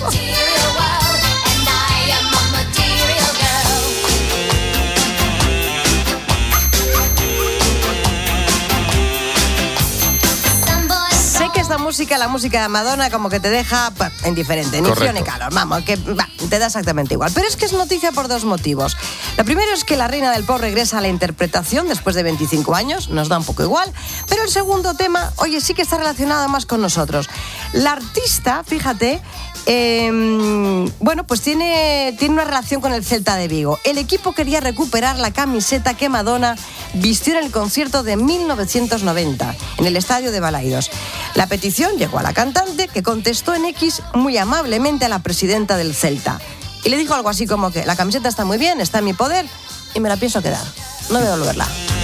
S7: Sé que esta música, la música de Madonna, como que te deja bah, indiferente, ni frío ni calor, vamos, que bah, te da exactamente igual. Pero es que es noticia por dos motivos. Lo primero es que la reina del pop regresa a la interpretación después de veinticinco años, nos da un poco igual. Pero el segundo tema, oye, sí que está relacionado más con nosotros. La artista, fíjate, eh, bueno, pues tiene, tiene una relación con el Celta de Vigo. El equipo quería recuperar la camiseta que Madonna vistió en el concierto de mil novecientos noventa, en el estadio de Balaidos. La petición llegó a la cantante, que contestó en X muy amablemente a la presidenta del Celta. Y le dijo algo así como que la camiseta está muy bien, está en mi poder y me la pienso quedar. No voy a devolverla.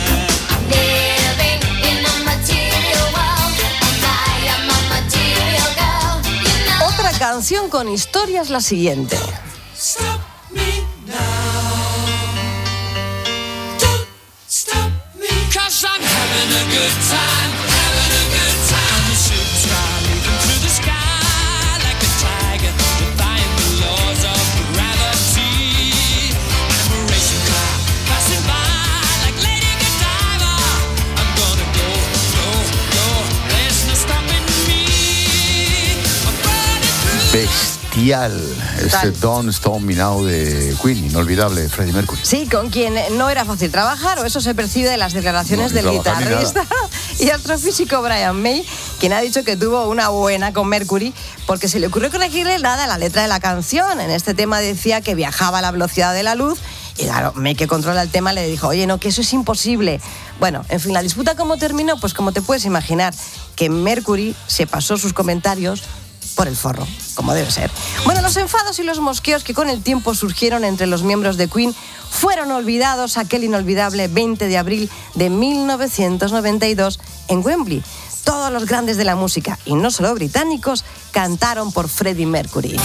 S7: Otra canción con historia es la siguiente.
S1: Bestial, este Don't Stop Me Now de Queen, inolvidable, Freddie Mercury.
S7: Sí, con quien no era fácil trabajar, o eso se percibe de las declaraciones no, del guitarrista y astrofísico Brian May, quien ha dicho que tuvo una buena con Mercury porque se le ocurrió corregirle nada a la letra de la canción. En este tema decía que viajaba a la velocidad de la luz y claro, May, que controla el tema, le dijo, oye, no, que eso es imposible. Bueno, en fin, la disputa ¿cómo terminó? Pues como te puedes imaginar, que Mercury se pasó sus comentarios por el forro, como debe ser. Bueno, los enfados y los mosqueos que con el tiempo surgieron entre los miembros de Queen fueron olvidados aquel inolvidable veinte de abril de mil novecientos noventa y dos en Wembley. Todos los grandes de la música, y no solo británicos, cantaron por Freddie Mercury.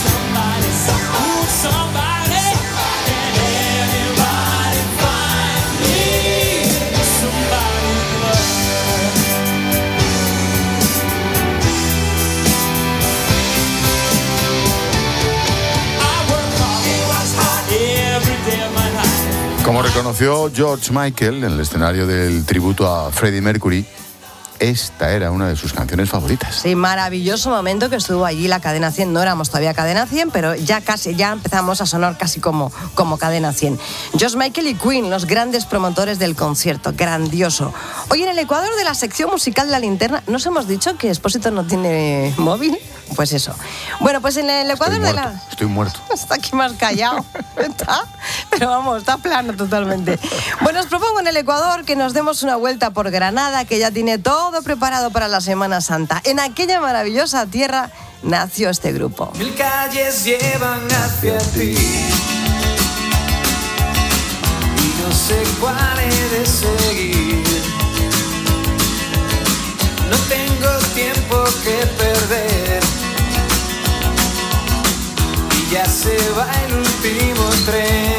S1: Como reconoció George Michael en el escenario del tributo a Freddie Mercury, esta era una de sus canciones favoritas.
S7: Sí, maravilloso momento que estuvo allí la Cadena cien. No éramos todavía Cadena cien, pero ya casi ya empezamos a sonar casi como, como Cadena cien. George Michael y Queen, los grandes promotores del concierto. Grandioso. Hoy en el Ecuador de la sección musical de La Linterna, ¿nos hemos dicho que Expósito no tiene móvil? Pues eso. Bueno, pues en el Ecuador
S1: Estoy
S7: de
S1: muerto,
S7: la...
S1: Estoy muerto.
S7: Está aquí más callado. Está, pero vamos, está plano totalmente. Bueno, os propongo en el Ecuador que nos demos una vuelta por Granada, que ya tiene todo preparado para la Semana Santa. En aquella maravillosa tierra nació este grupo.
S15: Mil calles llevan hacia ti y no sé cuál he de seguir. No tengo tiempo que perder y ya se va el último tren.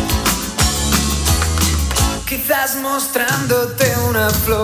S15: Quizás mostrándote una flor.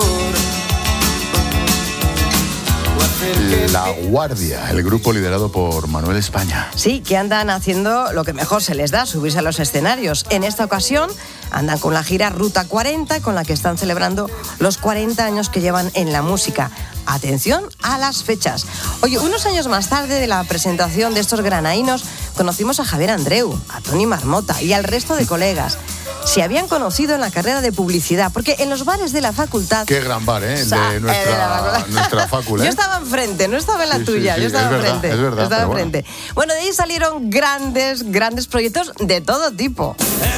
S1: La Guardia, el grupo liderado por Manuel España.
S7: Sí, que andan haciendo lo que mejor se les da, subirse a los escenarios. En esta ocasión andan con la gira Ruta cuarenta, con la que están celebrando los cuarenta años que llevan en la música. Atención a las fechas. Oye, unos años más tarde de la presentación de estos granaínos, conocimos a Javier Andreu, a Tony Marmota y al resto de colegas. se habían conocido en la carrera de publicidad, porque en los bares de la facultad...
S1: Qué gran bar, ¿eh? El de nuestra, nuestra facultad.
S7: Yo estaba enfrente, no estaba en la
S1: sí,
S7: tuya,
S1: sí, sí,
S7: yo estaba
S1: es verdad,
S7: enfrente.
S1: es verdad,
S7: estaba
S1: pero
S7: enfrente. Bueno. bueno, de ahí salieron grandes, grandes proyectos de todo tipo.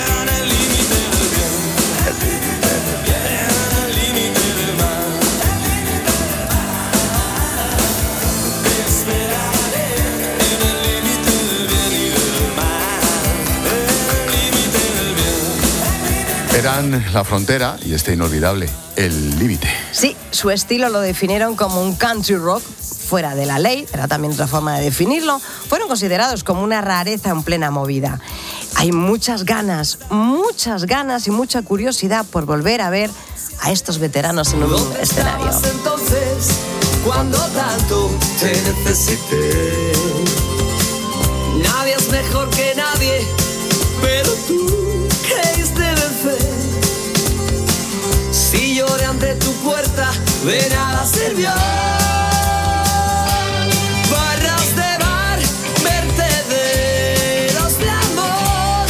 S1: Eran La Frontera y este inolvidable, El Límite.
S7: Sí, su estilo lo definieron como un country rock fuera de la ley, era también otra forma de definirlo. Fueron considerados como una rareza en plena movida. Hay muchas ganas, muchas ganas y mucha curiosidad por volver a ver a estos veteranos en un escenario.
S15: Entonces, cuando tanto te necesité, nadie es mejor que nadie, pero tú creíste vencer. Si lloré ante tu puerta, de nada sirvió. Barras de bar, vertederos de amor.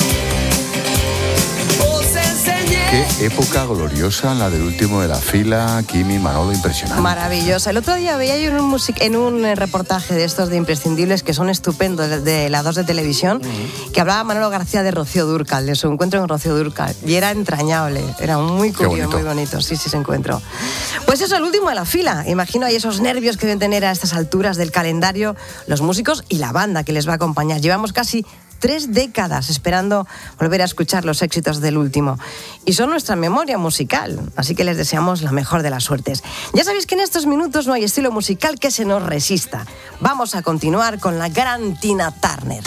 S15: Os enseñé.
S1: Qué época gloriosa la del último de la fila, Kimi, Manolo, impresionante.
S7: Maravillosa. El otro día veía yo en un, music, en un reportaje de estos de imprescindibles que son estupendos, de, de la dos de televisión, uh-huh. que hablaba Manolo García de Rocío Dúrcal, de su encuentro con Rocío Dúrcal. Y era entrañable, era muy curioso, muy bonito. Sí, sí, se encuentró. Pues eso, el último de la fila. Imagino ahí esos nervios que deben tener a estas alturas del calendario los músicos y la banda que les va a acompañar. Llevamos casi tres décadas esperando volver a escuchar los éxitos del último. Y son nuestra memoria musical, así que les deseamos la mejor de las suertes. Ya sabéis que en estos minutos no hay estilo musical que se nos resista. Vamos a continuar con la gran Tina Turner.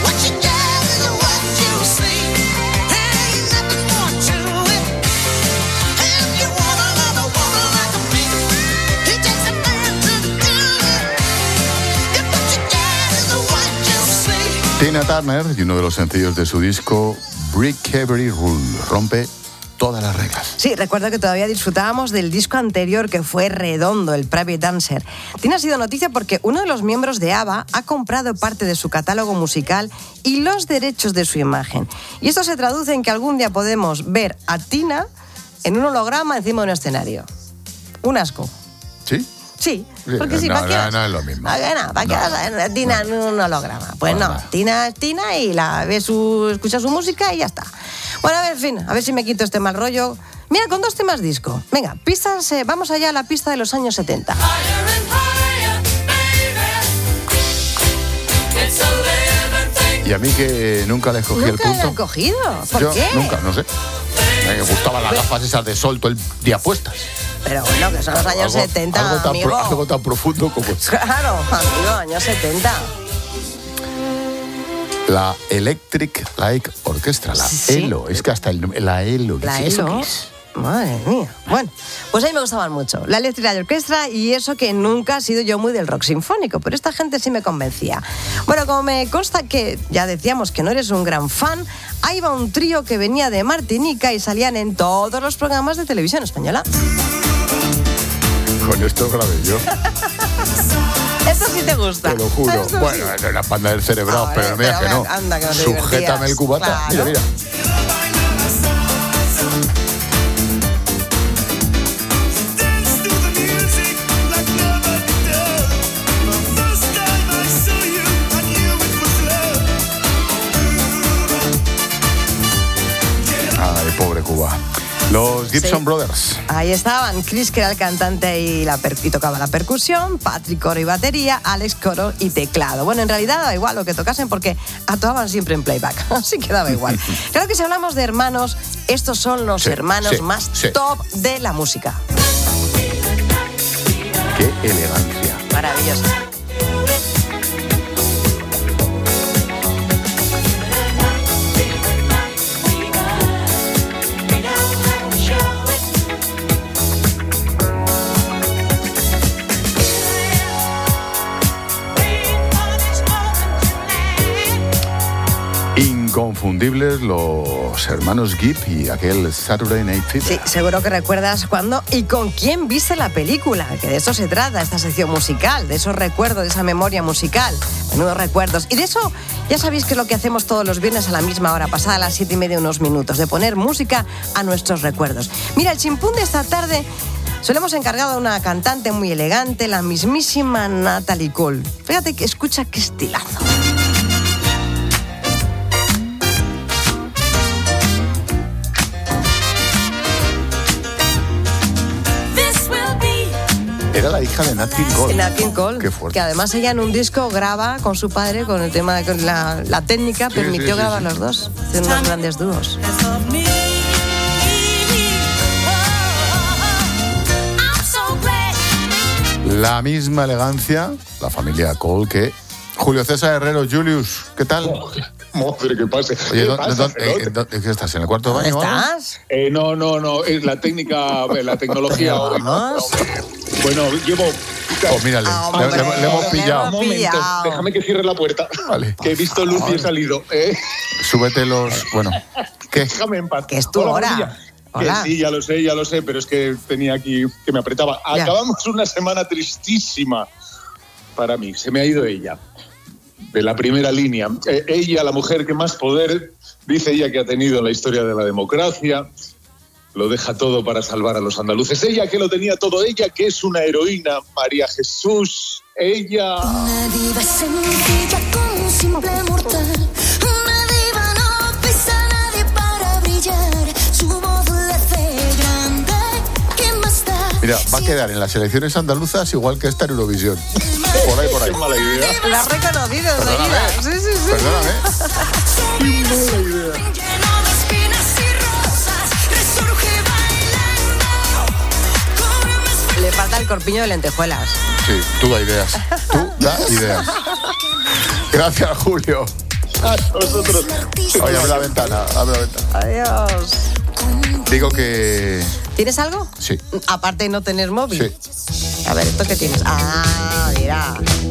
S1: Tina Turner y uno de los sencillos de su disco Break Every Rule, rompe todas las reglas.
S7: Sí, recuerdo que todavía disfrutábamos del disco anterior que fue redondo, el Private Dancer. Tina ha sido noticia porque uno de los miembros de ABBA ha comprado parte de su catálogo musical y los derechos de su imagen. Y esto se traduce en que algún día podemos ver a Tina en un holograma encima de un escenario. Un asco.
S1: ¿Sí?
S7: Sí, porque sí,
S1: no,
S7: ¿para qué?
S1: No, no es lo mismo.
S7: ¿Para qué no? ¿Para qué vas a ver Tina en un holograma? Pues no, no, Tina es Tina y la ve su, escucha su música y ya está. Bueno, a ver, en fin, a ver si me quito este mal rollo. Mira, con dos temas disco. Venga, pistas, eh, vamos allá a la pista de los años setenta.
S1: Y a mí que nunca le escogí el punto.
S7: ¿Nunca le han cogido? ¿Por
S1: Yo,
S7: qué?
S1: Nunca, no sé. Me gustaban las gafas esas de sol todo el día puestas.
S7: Pero bueno, que son los años
S1: algo,
S7: setenta,
S1: algo tan,
S7: amigo.
S1: Pro, algo tan profundo como eso.
S7: Claro, amigo, años setenta.
S1: La Electric Light Orchestra, la sí. ELO. Es que hasta el, la ELO.
S7: La ELO. Madre mía. Bueno, pues a mí me gustaban mucho. La Electric Light Orchestra y eso que nunca he sido yo muy del rock sinfónico, pero esta gente sí me convencía. Bueno, como me consta que ya decíamos que no eres un gran fan, ahí va un trío que venía de Martinica y salían en todos los programas de televisión española.
S1: Con esto grabé yo.
S7: Esto sí te gusta.
S1: Te lo juro.
S7: Esto
S1: bueno,
S7: sí.
S1: es una panda del cerebrado, pero no me digas que no.
S7: Anda, que no
S1: Sujétame el cubata.
S7: Claro.
S1: Mira, mira. Ay, pobre Cuba. Los Gibson sí. Brothers.
S7: Ahí estaban. Chris, que era el cantante y, la per- y tocaba la percusión, Patrick, coro y batería, Alex, coro y teclado. Bueno, en realidad daba igual lo que tocasen porque actuaban siempre en playback. Así que daba igual. Claro que si hablamos de hermanos, estos son los sí, hermanos
S1: sí,
S7: más
S1: sí.
S7: top de la música.
S1: Qué elegancia.
S7: Maravilloso.
S1: Inconfundibles los hermanos Gibb y aquel Saturday Night Fever.
S7: Sí, seguro que recuerdas cuándo y con quién viste la película, que de eso se trata esta sección musical, de esos recuerdos, de esa memoria musical, menudos recuerdos. Y de eso Ya sabéis que es lo que hacemos todos los viernes a la misma hora, pasada las siete y media unos minutos, de poner música a nuestros recuerdos. Mira, el chimpún de esta tarde se lo hemos encargado a una cantante muy elegante, la mismísima Natalie Cole. Fíjate que escucha qué estilazo.
S1: Era la hija de Nat King Cole.
S7: Nat King Cole.
S1: Qué fuerte.
S7: Que además ella en un disco graba con su padre, con el tema de la, la técnica,
S1: Sí,
S7: permitió
S1: sí, sí,
S7: grabar
S1: sí.
S7: los dos. Hicieron unos grandes dúos.
S1: La misma elegancia, la familia Cole, que Julio César Herrero. Julius, ¿qué tal?
S9: Madre, que pase.
S1: Oye,
S9: ¿Qué
S1: ¿dó-
S9: pasa,
S1: dó-
S9: Feroz?
S1: eh, dó- ¿qué estás? ¿En el cuarto de baño? o algo?
S7: ¿Estás?
S9: Eh, no, no, no, es la técnica, eh, la tecnología hoy. Bueno, llevo...
S1: Oh, mírale, le, le- le hemos pillado.
S9: Un momento, déjame que cierre la puerta.
S1: Vale.
S9: Que he visto luz y he salido. ¿eh?
S1: Súbete los... Bueno, ¿qué?
S9: Déjame en paz.
S7: Que es tu
S9: Hola,
S7: hora.
S9: Maravilla.
S7: Hola.
S9: Que sí, ya lo sé, ya lo sé, pero es que tenía aquí que me apretaba.
S7: Ya.
S9: Acabamos una semana tristísima para mí. Se me ha ido ella, de la primera línea. Eh, ella, la mujer que más poder, dice ella que ha tenido en la historia de la democracia. Lo deja todo para salvar a los andaluces. Ella que lo tenía todo, ella que es una heroína, María Jesús. Ella...
S10: Una diva sencilla como un simple mortal. Una diva no pisa a nadie para brillar. Su voz le hace grande. ¿Quién más da?
S1: Mira, va a quedar en las elecciones andaluzas igual que esta en Eurovisión. Por ahí, por ahí.
S9: Mala idea.
S7: La has reconocido enseguida. Sí, sí, sí.
S1: Perdóname.
S10: Lleno de espinas y rosas. Resurge bailando.
S7: Le falta el corpiño de lentejuelas.
S1: Sí, tú da ideas. Tú da ideas. Gracias, Julio.
S9: A vosotros.
S1: Oye, abre la ventana, abre la ventana.
S7: Adiós.
S1: Digo que...
S7: ¿Tienes algo?
S1: Sí.
S7: Aparte de no tener móvil.
S1: Sí.
S7: A ver, ¿esto qué tienes? Ah, mira.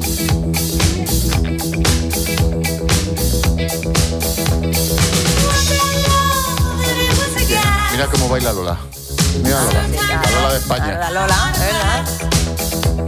S1: Mira cómo baila Lola. Mira Lola. La Lola de España.
S7: La Lola, es verdad.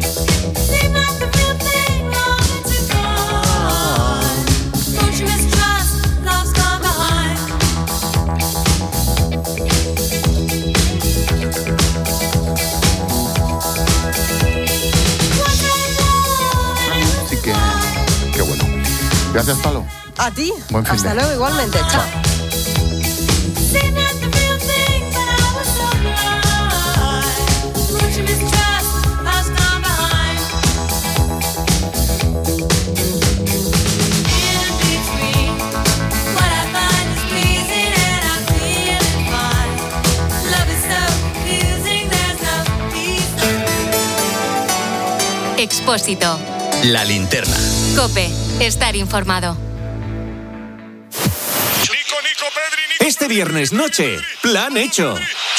S1: Así que... Qué bueno. Gracias, Palo.
S7: A ti.
S1: Buen fin
S7: Hasta
S1: de.
S7: luego, igualmente. Chao.
S3: Expósito.
S2: La linterna.
S3: Cope. Estar informado.
S11: Este viernes noche, plan hecho.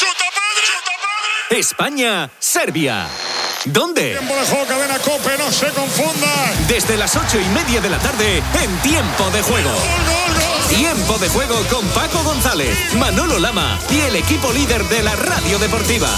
S11: España, Serbia. ¿Dónde?
S14: Tiempo de juego, cadena Cope, no se confunda.
S11: Desde las ocho y media de la tarde, en Tiempo de Juego. Tiempo de Juego con Paco González, Manolo Lama y el equipo líder de la radio deportiva.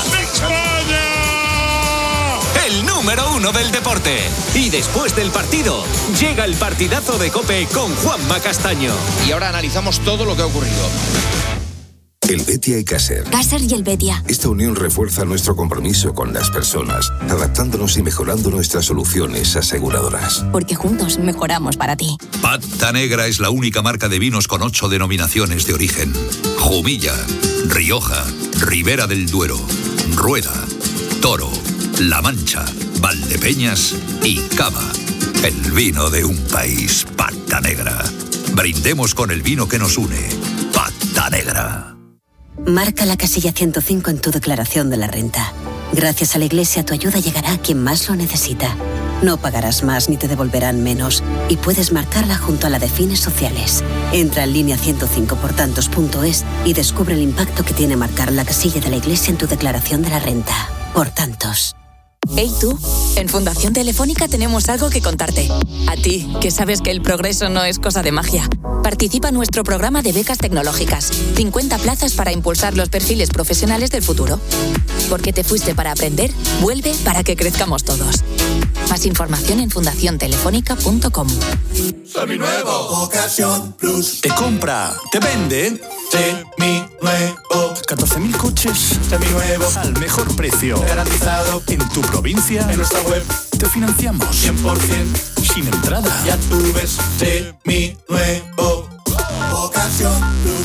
S11: El número uno del deporte. Y después del partido, llega el partidazo de COPE con Juanma Castaño.
S12: Y ahora analizamos todo lo que ha ocurrido.
S18: El Betia y Caser.
S10: Caser y el Betia.
S18: Esta unión refuerza nuestro compromiso con las personas, adaptándonos y mejorando nuestras soluciones aseguradoras.
S10: Porque juntos mejoramos para ti.
S26: Pata Negra es la única marca de vinos con ocho denominaciones de origen. Jumilla, Rioja, Ribera del Duero, Rueda, Toro, La Mancha, Valdepeñas y Cava. El vino de un país, Pata Negra. Brindemos con el vino que nos une. Pata Negra.
S22: Marca la casilla ciento cinco en tu declaración de la renta. Gracias a la Iglesia, tu ayuda llegará a quien más lo necesita. No pagarás más ni te devolverán menos y puedes marcarla junto a la de fines sociales. Entra en línea ciento cinco por tantos punto es y descubre el impacto que tiene marcar la casilla de la Iglesia en tu declaración de la renta. Por tantos.
S4: Hey tú, en Fundación Telefónica tenemos algo que contarte. A ti, que sabes que el progreso no es cosa de magia. Participa en nuestro programa de becas tecnológicas. cincuenta plazas para impulsar los perfiles profesionales del futuro. Porque te fuiste para aprender, vuelve para que crezcamos todos. Más información en fundación telefónica punto com.
S15: Seminuevo. Ocasión Plus. Te compra, te vende. Seminuevo. catorce mil coches. Seminuevo. Al mejor precio. Garantizado. En tu provincia. En nuestra web. Te financiamos. cien por ciento. Sin entrada. Ya tú ves. Seminuevo. Ocasión Plus.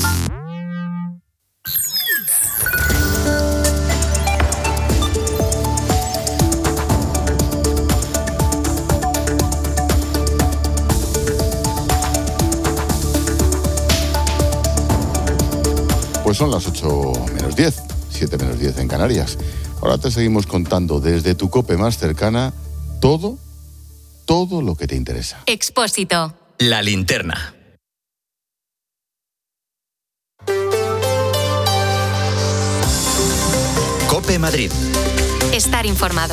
S1: Pues son las ocho menos diez, siete menos diez en Canarias. Ahora te seguimos contando desde tu COPE más cercana todo, todo lo que te interesa.
S3: Expósito.
S2: La linterna. COPE Madrid.
S3: Estar informado.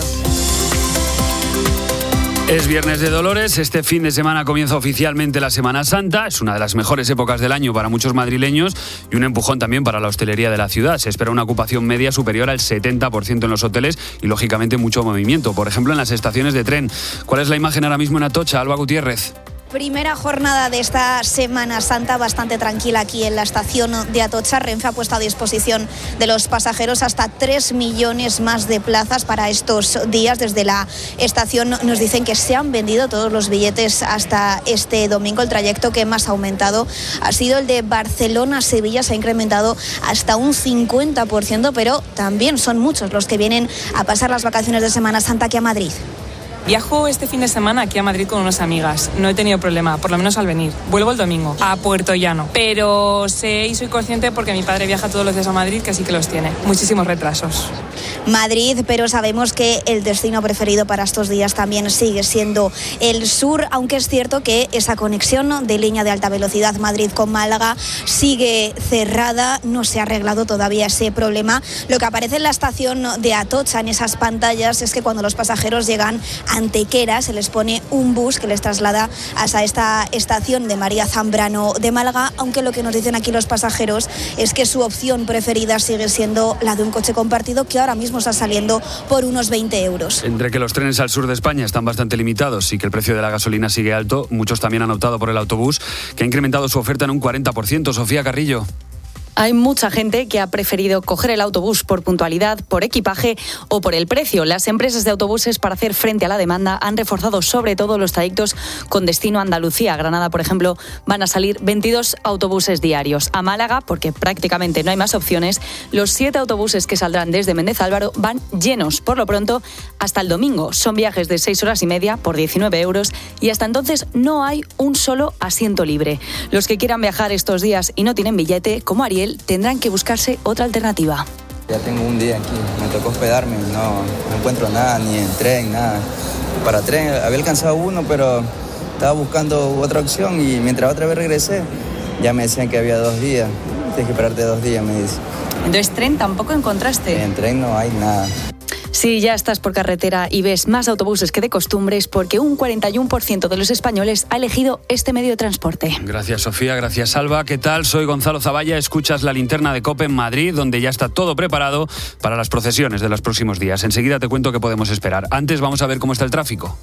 S8: Es Viernes de Dolores, este fin de semana comienza oficialmente la Semana Santa, es una de las mejores épocas del año para muchos madrileños y un empujón también para la hostelería de la ciudad. Se espera una ocupación media superior al setenta por ciento en los hoteles y lógicamente mucho movimiento, por ejemplo en las estaciones de tren. ¿Cuál es la imagen ahora mismo en Atocha, Alba Gutiérrez?
S13: Primera jornada de esta Semana Santa bastante tranquila aquí en la estación de Atocha. Renfe ha puesto a disposición de los pasajeros hasta tres millones más de plazas para estos días. Desde la estación nos dicen que se han vendido todos los billetes hasta este domingo. El trayecto que más ha aumentado ha sido el de Barcelona a Sevilla. Se ha incrementado hasta un cincuenta por ciento, pero también son muchos los que vienen a pasar las vacaciones de Semana Santa aquí a Madrid.
S23: Viajo este fin de semana aquí a Madrid con unas amigas. No he tenido problema, por lo menos al venir. Vuelvo el domingo a Puerto Llano. Pero sé y soy consciente porque mi padre viaja todos los días a Madrid, que sí que los tiene. Muchísimos retrasos.
S13: Madrid, pero sabemos que el destino preferido para estos días también sigue siendo el sur, aunque es cierto que esa conexión de línea de alta velocidad Madrid con Málaga sigue cerrada. No se ha arreglado todavía ese problema. Lo que aparece en la estación de Atocha, en esas pantallas, es que cuando los pasajeros llegan a Antequera se les pone un bus que les traslada hasta esta estación de María Zambrano de Málaga, aunque lo que nos dicen aquí los pasajeros es que su opción preferida sigue siendo la de un coche compartido, que ahora mismo está saliendo por unos veinte euros.
S8: Entre que los trenes al sur de España están bastante limitados y que el precio de la gasolina sigue alto, muchos también han optado por el autobús, que ha incrementado su oferta en un cuarenta por ciento. Sofía Carrillo.
S24: Hay mucha gente que ha preferido coger el autobús por puntualidad, por equipaje o por el precio. Las empresas de autobuses, para hacer frente a la demanda, han reforzado sobre todo los trayectos con destino a Andalucía. A Granada, por ejemplo, van a salir veintidós autobuses diarios. A Málaga, porque prácticamente no hay más opciones, los siete autobuses que saldrán desde Méndez Álvaro van llenos, por lo pronto, hasta el domingo. Son viajes de seis horas y media por diecinueve euros y hasta entonces no hay un solo asiento libre. Los que quieran viajar estos días y no tienen billete, como Ariel, tendrán que buscarse otra alternativa.
S25: Ya tengo un día aquí, me tocó hospedarme, no, no encuentro nada, ni en tren, nada. Para tren había alcanzado uno, pero estaba buscando otra opción y mientras otra vez regresé, ya me decían que había dos días. Tienes que esperarte dos días, me dice.
S24: Entonces, ¿tren tampoco encontraste?
S25: En tren no hay nada.
S24: Si ya estás por carretera y ves más autobuses que de costumbre, es porque un cuarenta y uno por ciento de los españoles ha elegido este medio de transporte.
S8: Gracias, Sofía. Gracias, Alba. ¿Qué tal? Soy Gonzalo Zavalla. Escuchas la linterna de COPE en Madrid, donde ya está todo preparado para las procesiones de los próximos días. Enseguida te cuento qué podemos esperar. Antes vamos a ver cómo está el tráfico.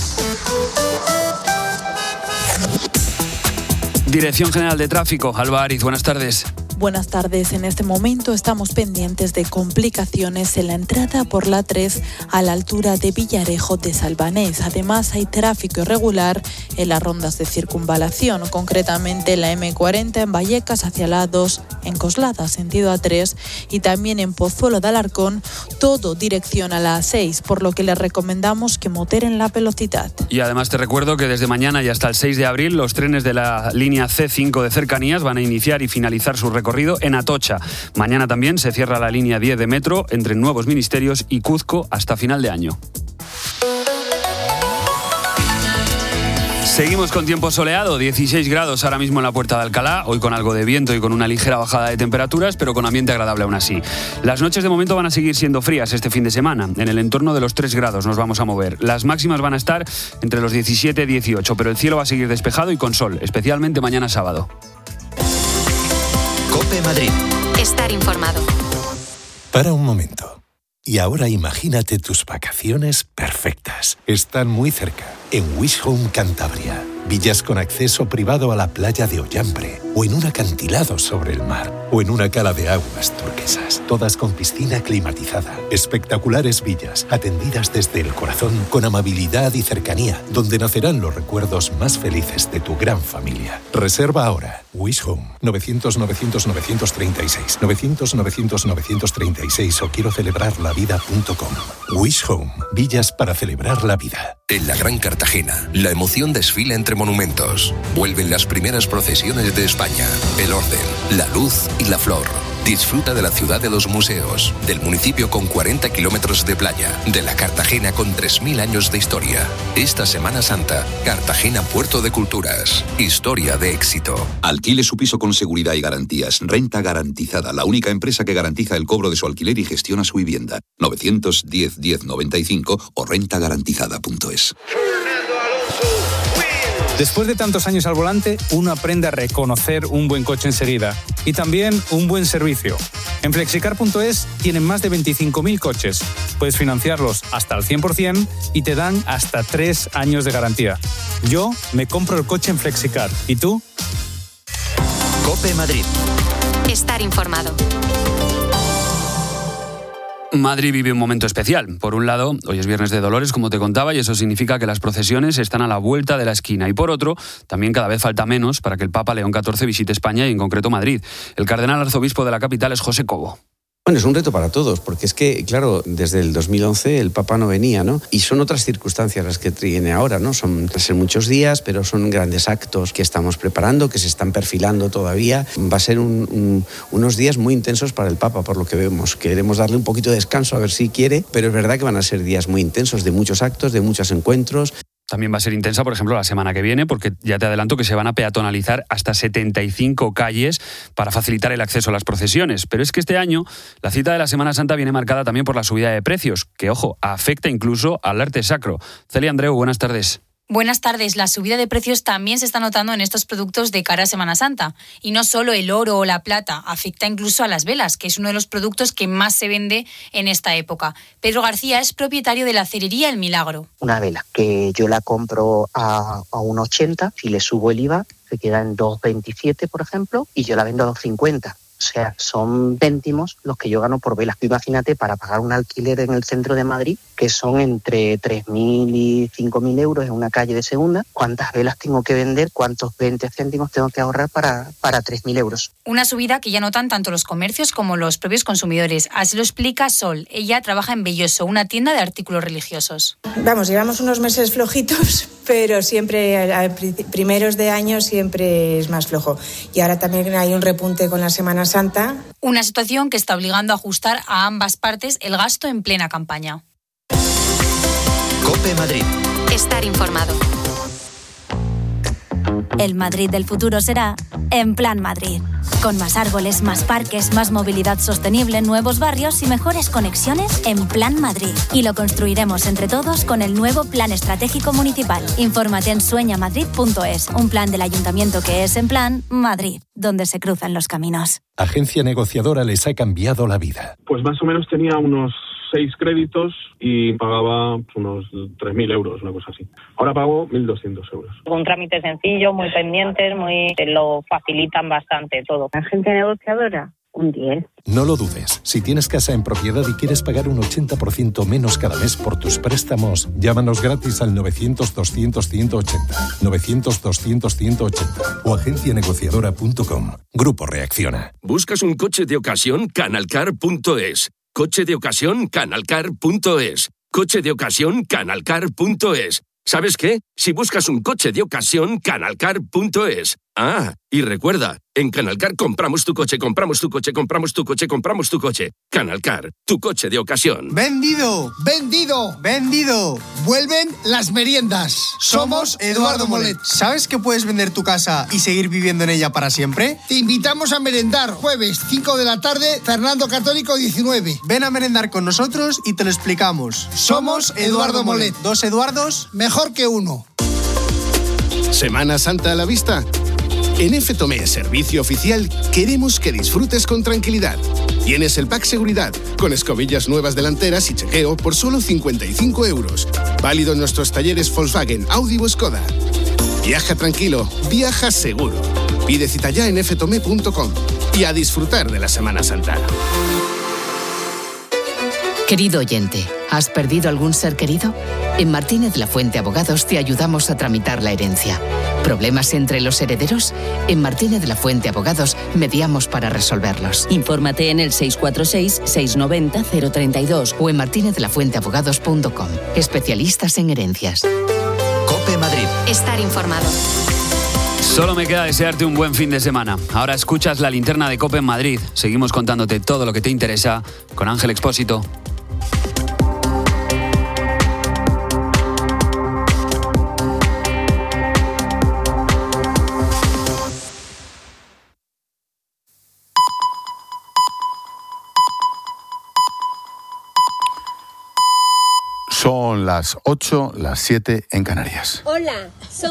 S8: Dirección General de Tráfico, Alba Ariz, buenas tardes.
S27: Buenas tardes. En este momento estamos pendientes de complicaciones en la entrada por la tres a la altura de Villarejo de Salvanés. Además, hay tráfico irregular en las rondas de circunvalación, concretamente en la eme cuarenta en Vallecas hacia la A dos, en Coslada, sentido A tres, y también en Pozuelo de Alarcón, todo dirección a la A seis, por lo que les recomendamos que moderen la velocidad.
S8: Y además te recuerdo que desde mañana y hasta el seis de abril los trenes de la línea ce cinco de cercanías van a iniciar y finalizar su recorrido en Atocha. Mañana también se cierra la línea diez de metro entre Nuevos Ministerios y Cuzco hasta final de año. Seguimos con tiempo soleado, dieciséis grados ahora mismo en la Puerta de Alcalá, hoy con algo de viento y con una ligera bajada de temperaturas, pero con ambiente agradable aún así. Las noches de momento van a seguir siendo frías este fin de semana, en el entorno de los tres grados nos vamos a mover. Las máximas van a estar entre los diecisiete y dieciocho, pero el cielo va a seguir despejado y con sol, especialmente mañana sábado.
S2: COPE Madrid.
S3: Estar informado.
S5: Para un momento. Y ahora imagínate tus vacaciones perfectas. Están muy cerca, en Wish Home Cantabria. Villas con acceso privado a la playa de Ollambre, o en un acantilado sobre el mar, o en una cala de aguas turquesas, todas con piscina climatizada. Espectaculares villas, atendidas desde el corazón, con amabilidad y cercanía, donde nacerán los recuerdos más felices de tu gran familia. Reserva ahora. Wish Home, novecientos novecientos novecientos treinta y seis, novecientos novecientos novecientos treinta y seis o quiero celebrar la vida punto com. Wish Home, villas para celebrar la vida.
S6: En la Gran Cartagena, la emoción desfila entre monumentos. Vuelven las primeras procesiones de España. El orden, la luz y la flor. Disfruta de la ciudad de los museos, del municipio con cuarenta kilómetros de playa, de la Cartagena con tres mil años de historia. Esta Semana Santa, Cartagena Puerto de Culturas. Historia de éxito.
S26: Alquile su piso con seguridad y garantías. Renta Garantizada, la única empresa que garantiza el cobro de su alquiler y gestiona su vivienda. novecientos diez diez noventa y cinco o renta garantizada punto es.
S16: Después de tantos años al volante, uno aprende a reconocer un buen coche enseguida y también un buen servicio. En flexicar punto es tienen más de veinticinco mil coches. Puedes financiarlos hasta al cien por ciento y te dan hasta tres años de garantía. Yo me compro el coche en Flexicar. ¿Y tú?
S2: COPE Madrid.
S3: Estar informado.
S8: Madrid vive un momento especial. Por un lado, hoy es Viernes de Dolores, como te contaba, y eso significa que las procesiones están a la vuelta de la esquina. Y por otro, también cada vez falta menos para que el Papa León catorce visite España y en concreto Madrid. El cardenal arzobispo de la capital es José Cobo.
S17: Bueno, es un reto para todos, porque es que, claro, desde el dos mil once el Papa no venía, ¿no? Y son otras circunstancias las que tiene ahora, ¿no? Son, van a ser muchos días, pero son grandes actos que estamos preparando, que se están perfilando todavía. Va a ser un, un, unos días muy intensos para el Papa, por lo que vemos. Queremos darle un poquito de descanso, a ver si quiere, pero es verdad que van a ser días muy intensos, de muchos actos, de muchos encuentros.
S8: También va a ser intensa, por ejemplo, la semana que viene, porque ya te adelanto que se van a peatonalizar hasta setenta y cinco calles para facilitar el acceso a las procesiones. Pero es que este año la cita de la Semana Santa viene marcada también por la subida de precios, que, ojo, afecta incluso al arte sacro. Celia Andreu, buenas tardes.
S19: Buenas tardes. La subida de precios también se está notando en estos productos de cara a Semana Santa. Y no solo el oro o la plata, afecta incluso a las velas, que es uno de los productos que más se vende en esta época. Pedro García es propietario de la cerería El Milagro.
S20: Una vela que yo la compro a, a uno ochenta, si le subo el I V A, se queda en dos veintisiete, por ejemplo, y yo la vendo a dos cincuenta. O sea, son céntimos los que yo gano por velas. Imagínate, para pagar un alquiler en el centro de Madrid, que son entre tres mil y cinco mil euros en una calle de segunda, ¿cuántas velas tengo que vender? ¿Cuántos veinte céntimos tengo que ahorrar para, para tres mil euros?
S19: Una subida que ya notan tanto los comercios como los propios consumidores. Así lo explica Sol. Ella trabaja en Belloso, una tienda de artículos religiosos.
S21: Vamos, llevamos unos meses flojitos, pero siempre, a primeros de año, siempre es más flojo. Y ahora también hay un repunte con la Semana Santa.
S19: Una situación que está obligando a ajustar a ambas partes el gasto en plena campaña.
S2: COPE Madrid.
S3: Estar informado.
S28: El Madrid del futuro será En Plan Madrid. Con más árboles, más parques, más movilidad sostenible, nuevos barrios y mejores conexiones en Plan Madrid. Y lo construiremos entre todos con el nuevo Plan Estratégico Municipal. Infórmate en sueña madrid punto es, un plan del Ayuntamiento que es en Plan Madrid, donde se cruzan los caminos.
S5: Agencia negociadora les ha cambiado la vida.
S29: Pues más o menos tenía unos seis créditos y pagaba unos tres mil euros, una cosa así. Ahora pago mil doscientos euros.
S30: Un trámite sencillo, muy pendientes, muy lo facilitan bastante todo.
S31: Agencia negociadora, un diez.
S5: No lo dudes. Si tienes casa en propiedad y quieres pagar un ochenta por ciento menos cada mes por tus préstamos, llámanos gratis al novecientos doscientos ciento ochenta, novecientos doscientos ciento ochenta o agencia negociadora punto com. Grupo Reacciona.
S32: ¿Buscas un coche de ocasión? Canalcar punto es. Coche de ocasión, canalcar punto es. Coche de ocasión, canalcar punto es. ¿Sabes qué? Si buscas un coche de ocasión, canalcar punto es. Ah, y recuerda, en Canalcar compramos tu coche, compramos tu coche, compramos tu coche, compramos tu coche. Canalcar, tu coche de ocasión.
S1: ¡Vendido! ¡Vendido! ¡Vendido! Vuelven las meriendas. Somos Eduardo Molet.
S4: ¿Sabes que puedes vender tu casa y seguir viviendo en ella para siempre?
S1: Te invitamos a merendar jueves cinco de la tarde, Fernando Católico diecinueve.
S4: Ven a merendar con nosotros y te lo explicamos.
S1: Somos Eduardo Molet.
S4: Dos Eduardos,
S1: mejor que uno.
S7: ¿Semana Santa a la vista? En F Tomé Servicio Oficial queremos que disfrutes con tranquilidad. Tienes el pack seguridad, con escobillas nuevas delanteras y chequeo por solo cincuenta y cinco euros. Válido en nuestros talleres Volkswagen, Audi o Skoda. Viaja tranquilo, viaja seguro. Pide cita ya en f tomé punto com y a disfrutar de la Semana Santa.
S9: Querido oyente, ¿has perdido algún ser querido? En Martínez La Fuente Abogados te ayudamos a tramitar la herencia. ¿Problemas entre los herederos? En Martínez La Fuente Abogados mediamos para resolverlos.
S10: Infórmate en el seis cuatro seis, seis nueve cero, cero tres dos
S9: o en martínez de la fuente abogados punto com. Especialistas en herencias.
S2: COPE Madrid.
S3: Estar informado.
S8: Solo me queda desearte un buen fin de semana. Ahora escuchas la linterna de COPE en Madrid. Seguimos contándote todo lo que te interesa con Ángel Expósito.
S11: Son las ocho, las siete en Canarias.
S12: Hola, soy